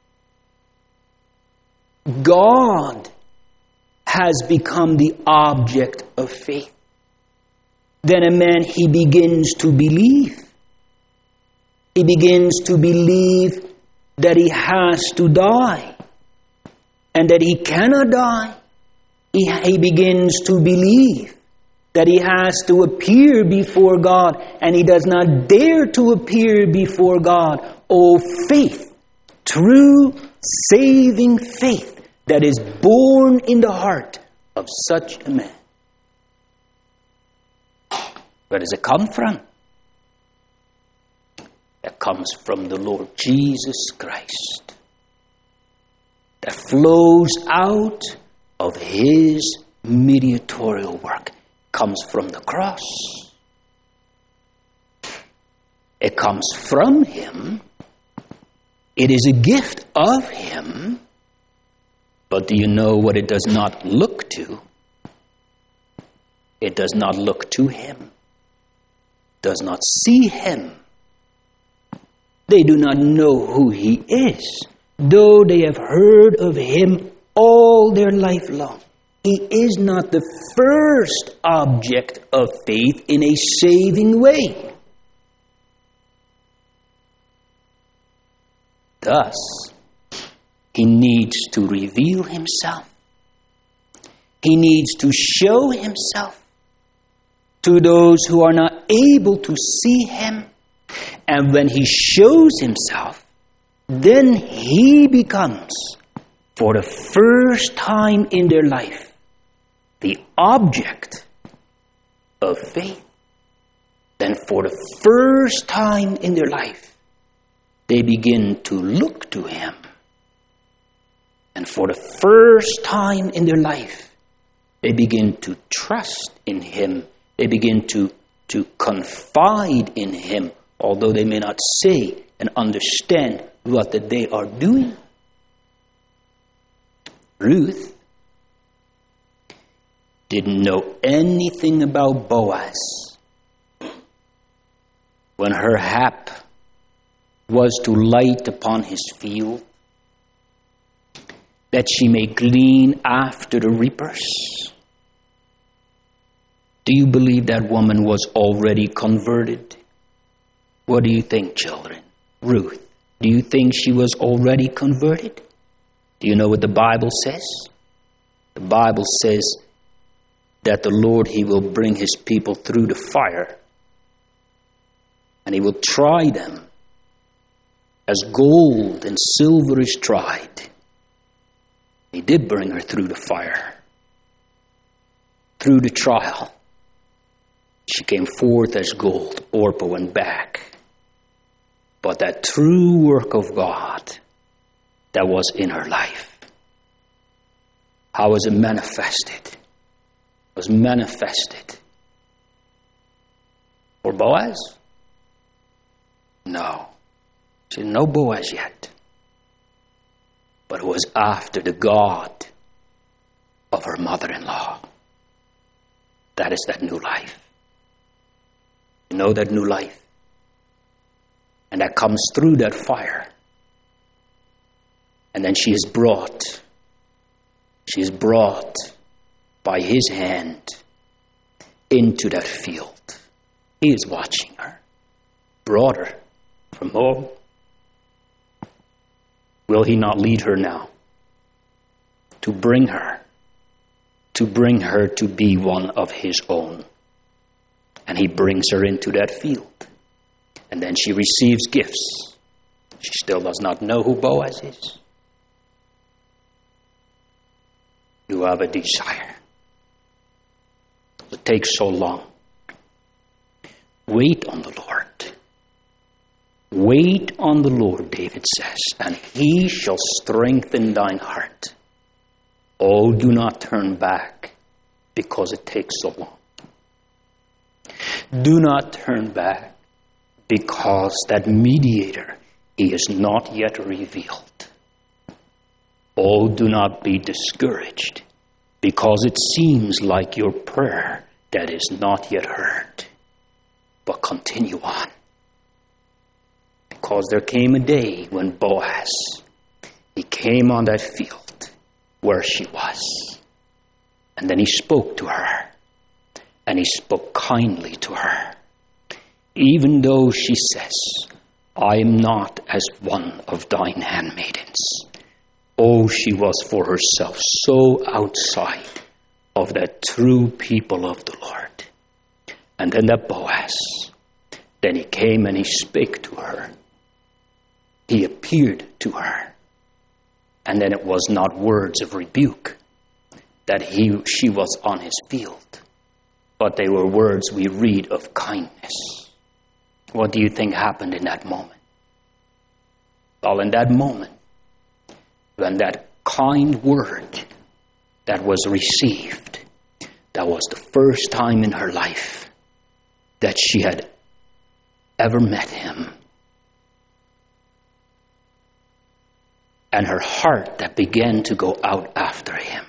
Speaker 1: God has become the object of faith. Then a man, he begins to believe. He begins to believe that he has to die and that he cannot die. He, he begins to believe that he has to appear before God, and he does not dare to appear before God. Oh, faith, true saving faith that is born in the heart of such a man. Where does it come from? It comes from the Lord Jesus Christ, that flows out of his mediatorial work. Comes from the cross. It comes from him. It is a gift of him. But do you know what it does not look to? It does not look to him. Does not see him. They do not know who he is, though they have heard of him all their life long. He is not the first object of faith in a saving way. Thus, he needs to reveal himself. He needs to show himself to those who are not able to see him. And when he shows himself, then he becomes, for the first time in their life, the object of faith. Then for the first time in their life, they begin to look to him. And for the first time in their life, they begin to trust in him. They begin to, to confide in him, although they may not say and understand what that they are doing. Ruth didn't know anything about Boaz when her hap was to light upon his field, that she may glean after the reapers. Do you believe that woman was already converted? What do you think, children? Ruth, do you think she was already converted? Do you know what the Bible says? The Bible says that the Lord, he will bring his people through the fire, and he will try them as gold and silver is tried. He did bring her through the fire, through the trial. She came forth as gold. Orpah went back. But that true work of God that was in her life, how was it manifested? It was manifested for Boaz? No. She didn't know Boaz yet. But it was after the God of her mother-in-law. That is that new life. You know that new life? And that comes through that fire. And then she is brought. She is brought by his hand into that field. He is watching her. Brought her from home. Will he not lead her now? To bring her. To bring her to be one of his own. And he brings her into that field. And then she receives gifts. She still does not know who Boaz is. You have a desire. It takes so long. Wait on the Lord. Wait on the Lord, David says, and he shall strengthen thine heart. Oh, do not turn back because it takes so long. Do not turn back because that mediator, he is not yet revealed. Oh, do not be discouraged because it seems like your prayer that is not yet heard. But continue on. Because there came a day when Boaz, he came on that field where she was. And then he spoke to her. And he spoke kindly to her. Even though she says, I am not as one of thine handmaidens. Oh, she was for herself so outside of that true people of the Lord. And then that Boaz, then he came and he spake to her. He appeared to her. And then it was not words of rebuke that he she was on his field, but they were words we read of kindness. What do you think happened in that moment? Well, in that moment, when that kind word that was received, that was the first time in her life that she had ever met him. And her heart that began to go out after him.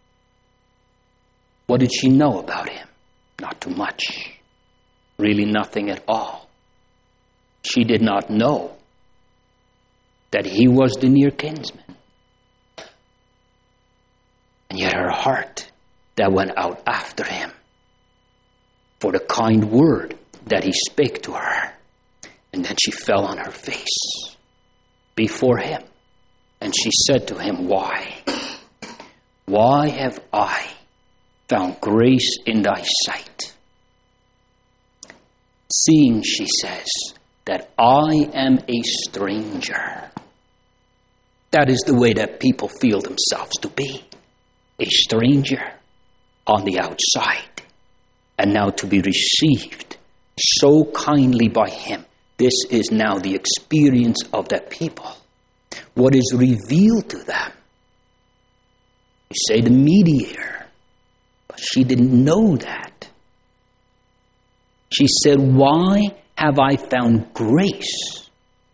Speaker 1: What did she know about him? Not too much. Really nothing at all. She did not know that he was the near kinsman. And yet her heart that went out after him for the kind word that he spake to her. And then she fell on her face before him. And she said to him, why? Why have I found grace in thy sight? Seeing, she says, that I am a stranger. That is the way that people feel themselves to be. A stranger on the outside. And now to be received so kindly by him. This is now the experience of that people. What is revealed to them. You say the mediator, but she didn't know that. She said, why have I found grace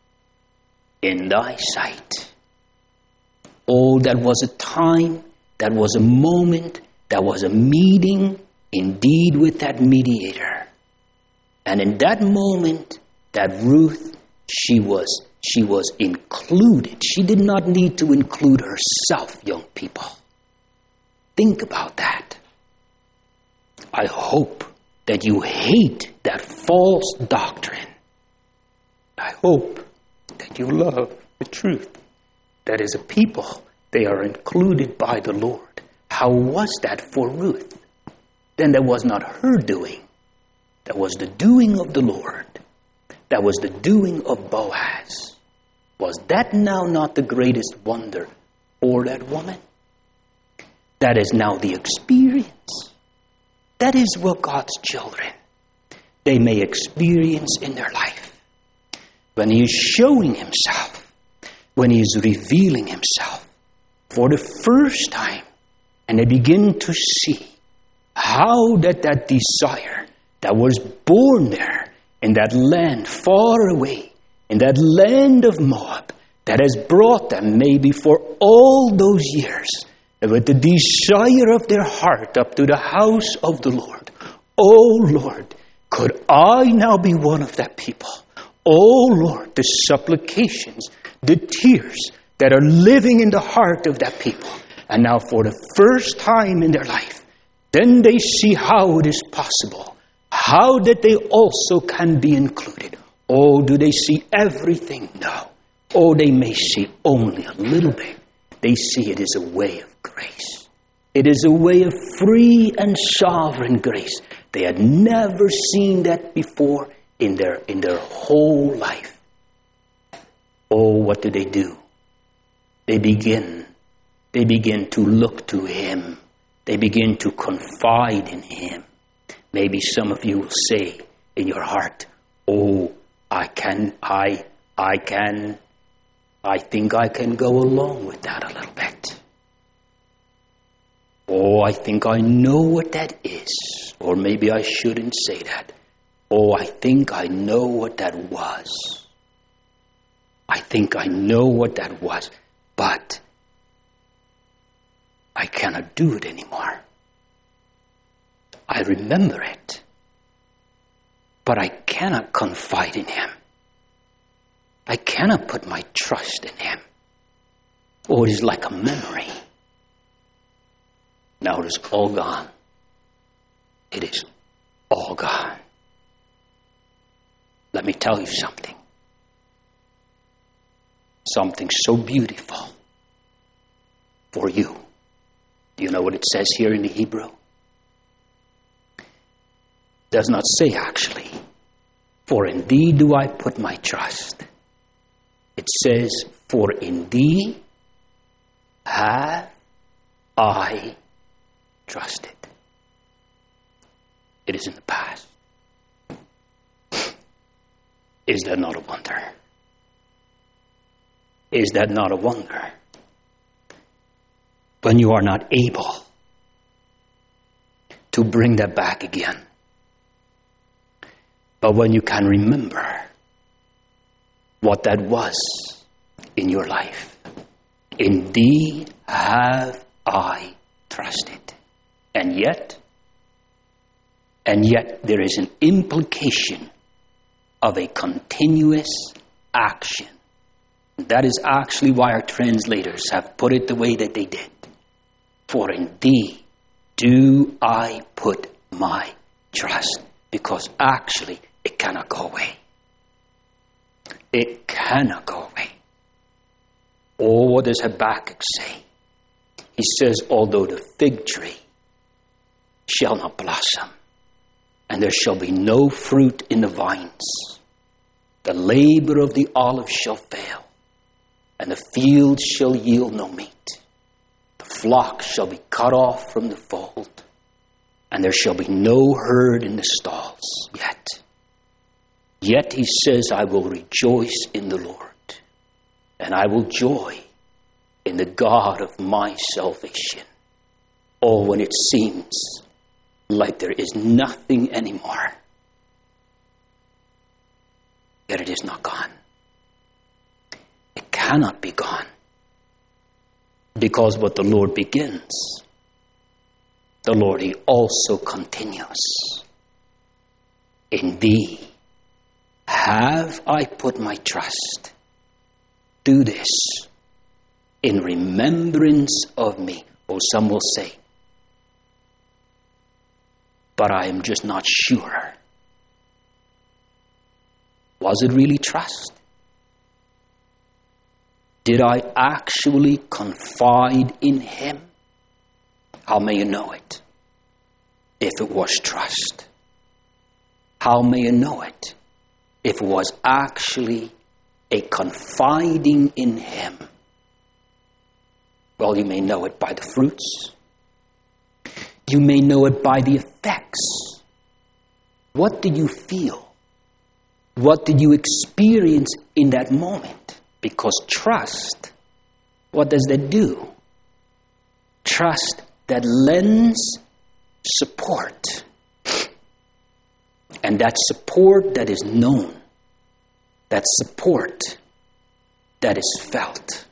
Speaker 1: in thy sight? Oh, that was a time, that was a moment, that was a meeting indeed with that mediator. And in that moment, that Ruth, she was She was included. She did not need to include herself, young people. Think about that. I hope that you hate that false doctrine. I hope that you love the truth. That as a people, they are included by the Lord. How was that for Ruth? Then that was not her doing. That was the doing of the Lord. That was the doing of Boaz. Was that now not the greatest wonder for that woman? That is now the experience. That is what God's children, they may experience in their life. When he is showing himself, when he is revealing himself for the first time, and they begin to see how that that desire that was born there in that land far away, in that land of Moab, that has brought them maybe for all those years, with the desire of their heart up to the house of the Lord. Oh Lord, could I now be one of that people? Oh Lord, the supplications, the tears that are living in the heart of that people. And now for the first time in their life, then they see how it is possible, how that they also can be included. Oh, do they see everything? No. Oh, they may see only a little bit. They see it as a way of grace. It is a way of free and sovereign grace. They had never seen that before in their, in their whole life. Oh, what do they do? They begin, they begin to look to Him. They begin to confide in Him. Maybe some of you will say in your heart, oh, I can, I, I can, I think I can go along with that a little bit. Oh, I think I know what that is. Or maybe I shouldn't say that. Oh, I think I know what that was. I think I know what that was. But I cannot do it anymore. I remember it. But I cannot confide in Him. I cannot put my trust in Him. Oh, it is like a memory. Now it is all gone. It is all gone. Let me tell you something. Something so beautiful for you. Do you know what it says here in the Hebrew? It does not say actually, for in Thee do I put my trust. It says, for in Thee have I trusted. It is in the past. Is that not a wonder? Is that not a wonder? When you are not able to bring that back again. But when you can remember what that was in your life. In Thee have I trusted. And yet, and yet there is an implication of a continuous action. That is actually why our translators have put it the way that they did. For in Thee do I put my trust. Because actually it cannot go away. It cannot go away. Oh, what does Habakkuk say? He says, although the fig tree shall not blossom, and there shall be no fruit in the vines, the labor of the olive shall fail, and the field shall yield no meat. The flock shall be cut off from the fold, and there shall be no herd in the stalls yet. Yet he says, I will rejoice in the Lord, and I will joy in the God of my salvation. Oh, when it seems like there is nothing anymore, yet it is not gone. It cannot be gone. Because what the Lord begins, the Lord, He also continues. In Thee have I put my trust. Do this in remembrance of me. Or some will say, but I am just not sure. Was it really trust? Did I actually confide in Him? How may you know it? If it was trust. How may you know it? If it was actually a confiding in Him. Well, you may know it by the fruits. You may know it by the effects. What did you feel? What did you experience in that moment? Because trust, what does that do? Trust that lends support. And that support that is known. That support that is felt.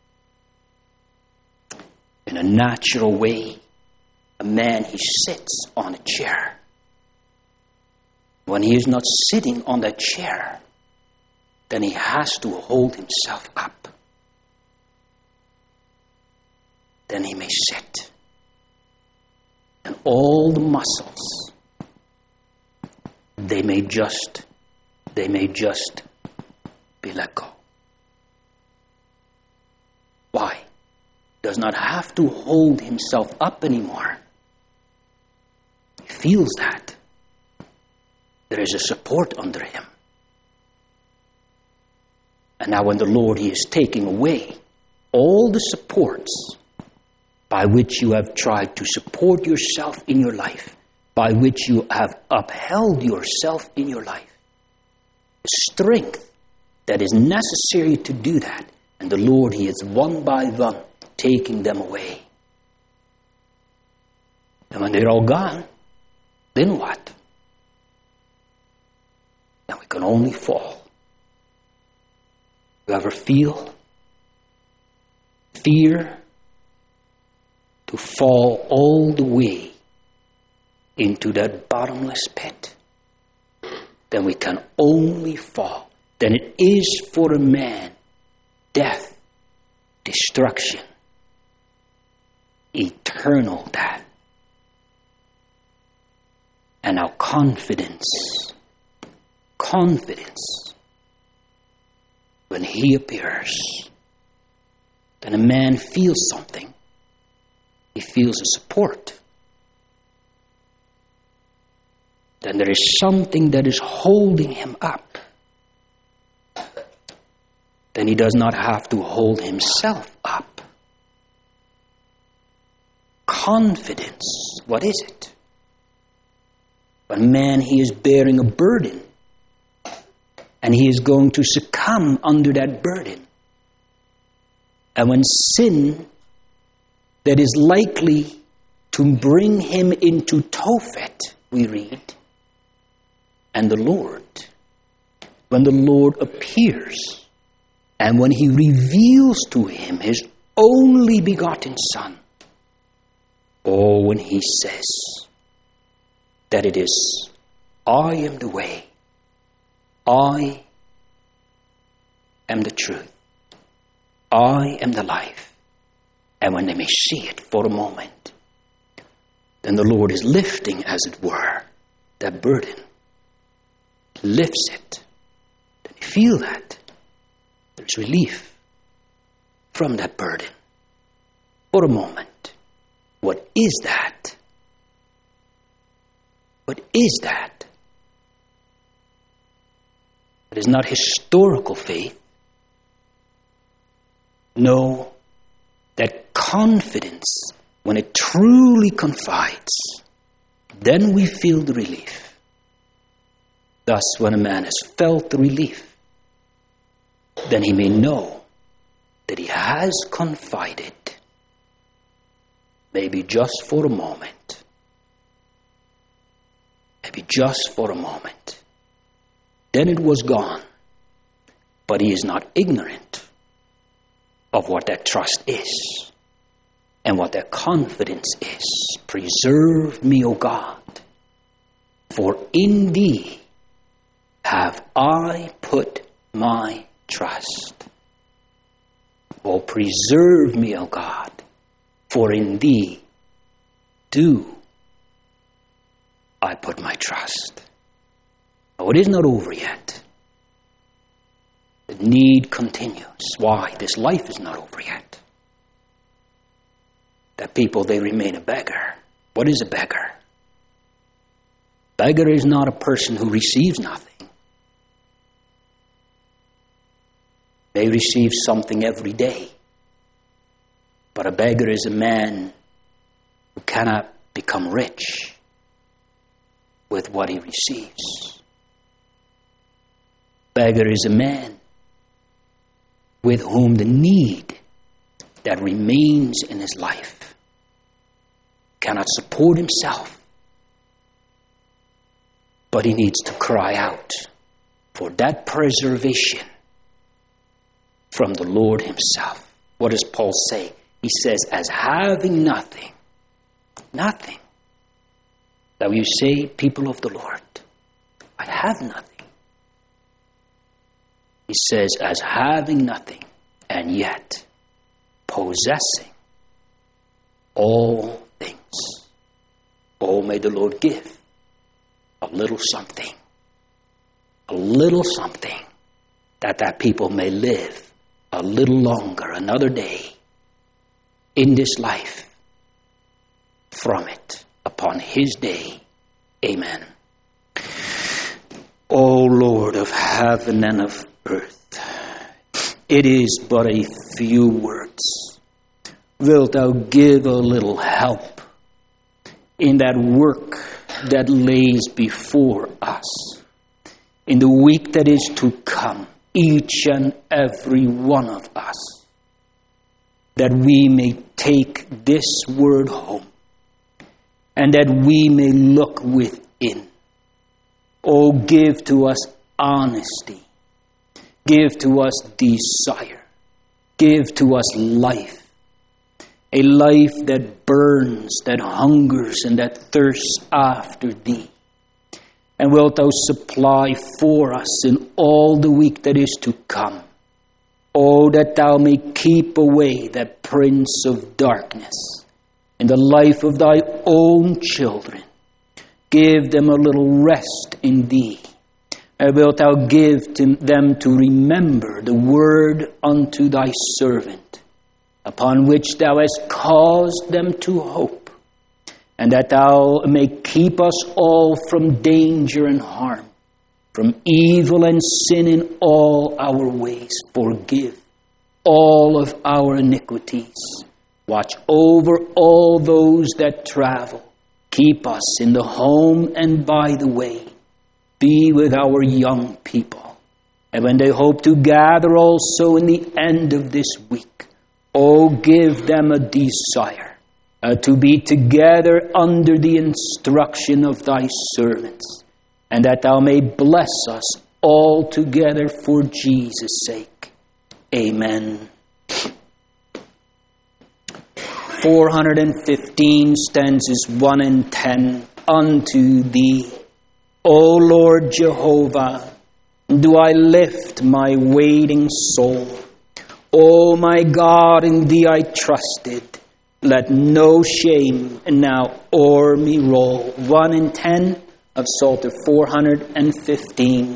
Speaker 1: In a natural way, a man, he sits on a chair. When he is not sitting on that chair, then he has to hold himself up. Then he may sit. And all the muscles they may just, they may just be let go. Why? Does not have to hold himself up anymore. He feels that. There is a support under him. And now when the Lord, he is taking away all the supports by which you have tried to support yourself in your life, by which you have upheld yourself in your life. The strength that is necessary to do that. And the Lord, he is one by one taking them away. And when they're all gone, then what? Then we can only fall. You ever feel fear to fall all the way into that bottomless pit? Then we can only fall. Then it is for a man death, destruction, eternal death. And now confidence, confidence. When he appears, then a man feels something. He feels a support. Then there is something that is holding him up. Then he does not have to hold himself up. Confidence, what is it? When man, he is bearing a burden, and he is going to succumb under that burden. And when sin that is likely to bring him into Tophet, we read, and the Lord, when the Lord appears, and when he reveals to him his only begotten Son, or when he says that it is, I am the way, I am the truth, I am the life. And when they may see it for a moment, then the Lord is lifting, as it were, that burden. He lifts it. Then you feel that. There's relief from that burden. For a moment. What is that? What is that? It is not historical faith. No, that confidence, when it truly confides, then we feel the relief. Thus, when a man has felt the relief, then he may know that he has confided, maybe just for a moment, maybe just for a moment. Then it was gone, but he is not ignorant of what that trust is and what that confidence is. Preserve me, O God, for in thee have I put my trust. Oh, preserve me, O God, for in thee do I put my trust. Oh, it is not over yet. The need continues. Why? This life is not over yet. That people, they remain a beggar. What is a beggar? Beggar is not a person who receives nothing. They receive something every day. But a beggar is a man who cannot become rich with what he receives. Beggar is a man with whom the need that remains in his life cannot support himself, but he needs to cry out for that preservation from the Lord himself. What does Paul say? He says, as having nothing, nothing. Now you say, people of the Lord, I have nothing. He says, as having nothing, and yet possessing all things. Oh, may the Lord give a little something a little something, that that people may live a little longer, another day in this life from it upon his day. Amen. O Lord of heaven and of earth, it is but a few words. Wilt thou give a little help in that work that lays before us in the week that is to come, each and every one of us, that we may take this word home and that we may look within. Oh, give to us honesty. Give to us desire. Give to us life. A life that burns, that hungers, and that thirsts after thee. And wilt thou supply for us in all the week that is to come. Oh, that thou may keep away that prince of darkness in the life of thy own children. Give them a little rest in thee. And wilt thou give to them to remember the word unto thy servant, upon which thou hast caused them to hope, and that thou may keep us all from danger and harm, from evil and sin in all our ways. Forgive all of our iniquities. Watch over all those that travel. Keep us in the home and by the way. Be with our young people. And when they hope to gather also in the end of this week, oh, give them a desire uh, to be together under the instruction of thy servants, and that thou may bless us all together for Jesus' sake. Amen. four hundred fifteen stanzas one and ten. Unto thee, O Lord Jehovah, do I lift my waiting soul. O my God, in thee I trusted. Let no shame now o'er me roll. one and ten of Psalter four hundred fifteen.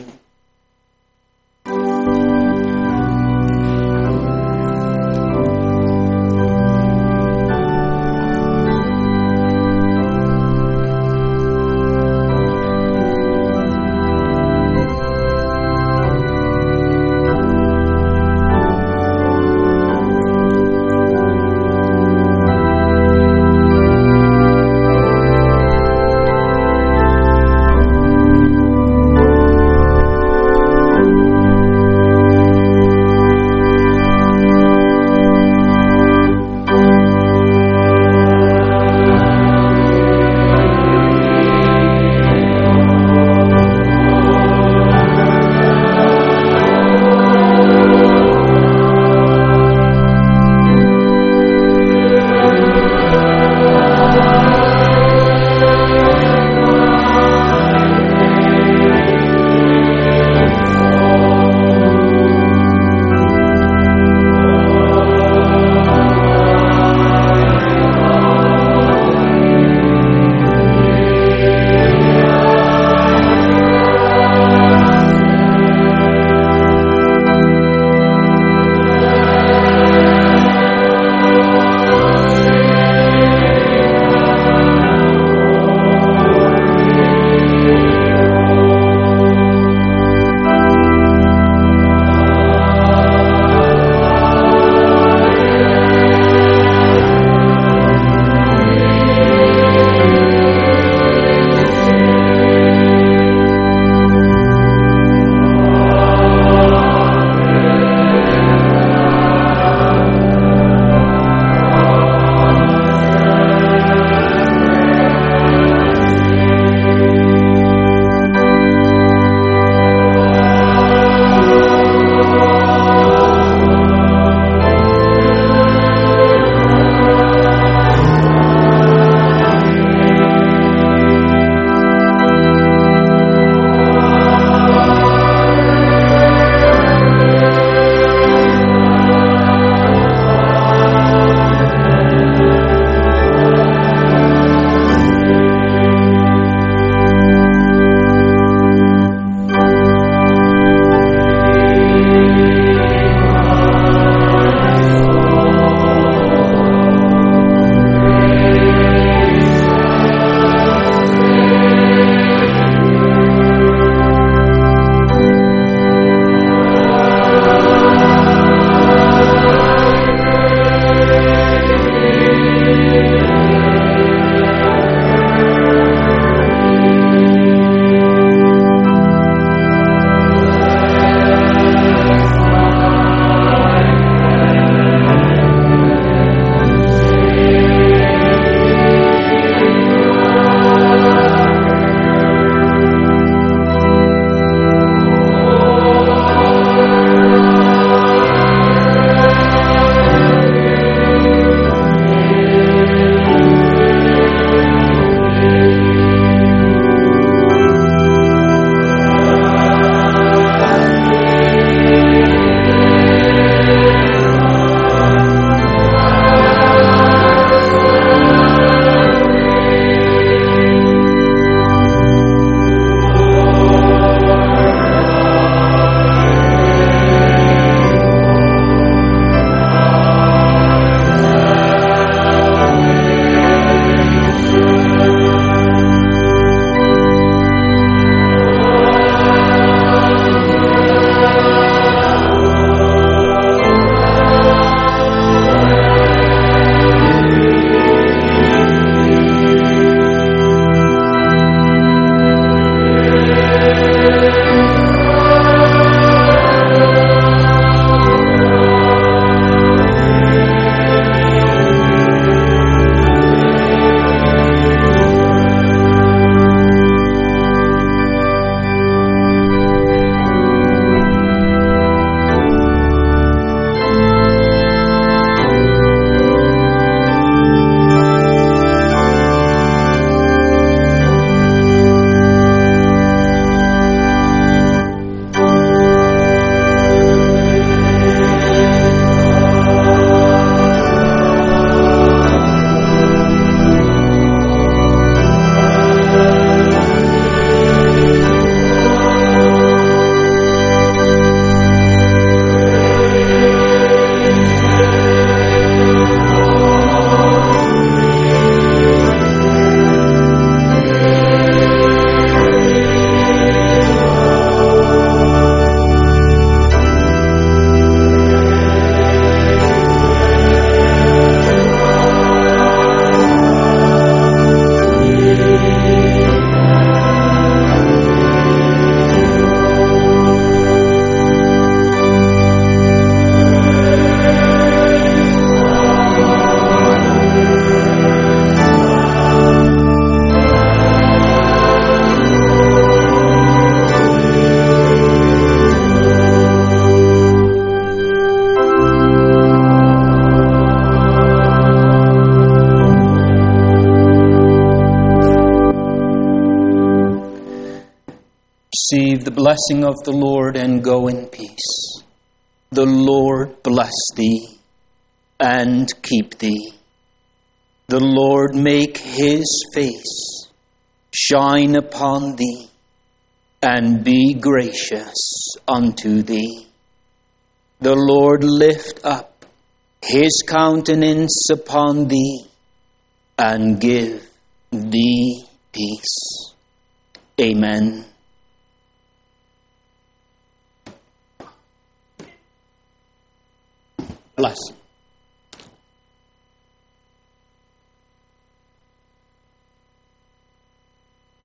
Speaker 1: Receive the blessing of the Lord and go in peace. The Lord bless thee and keep thee. The Lord make his face shine upon thee and be gracious unto thee. The Lord lift up his countenance upon thee and give thee peace. Amen. Bless.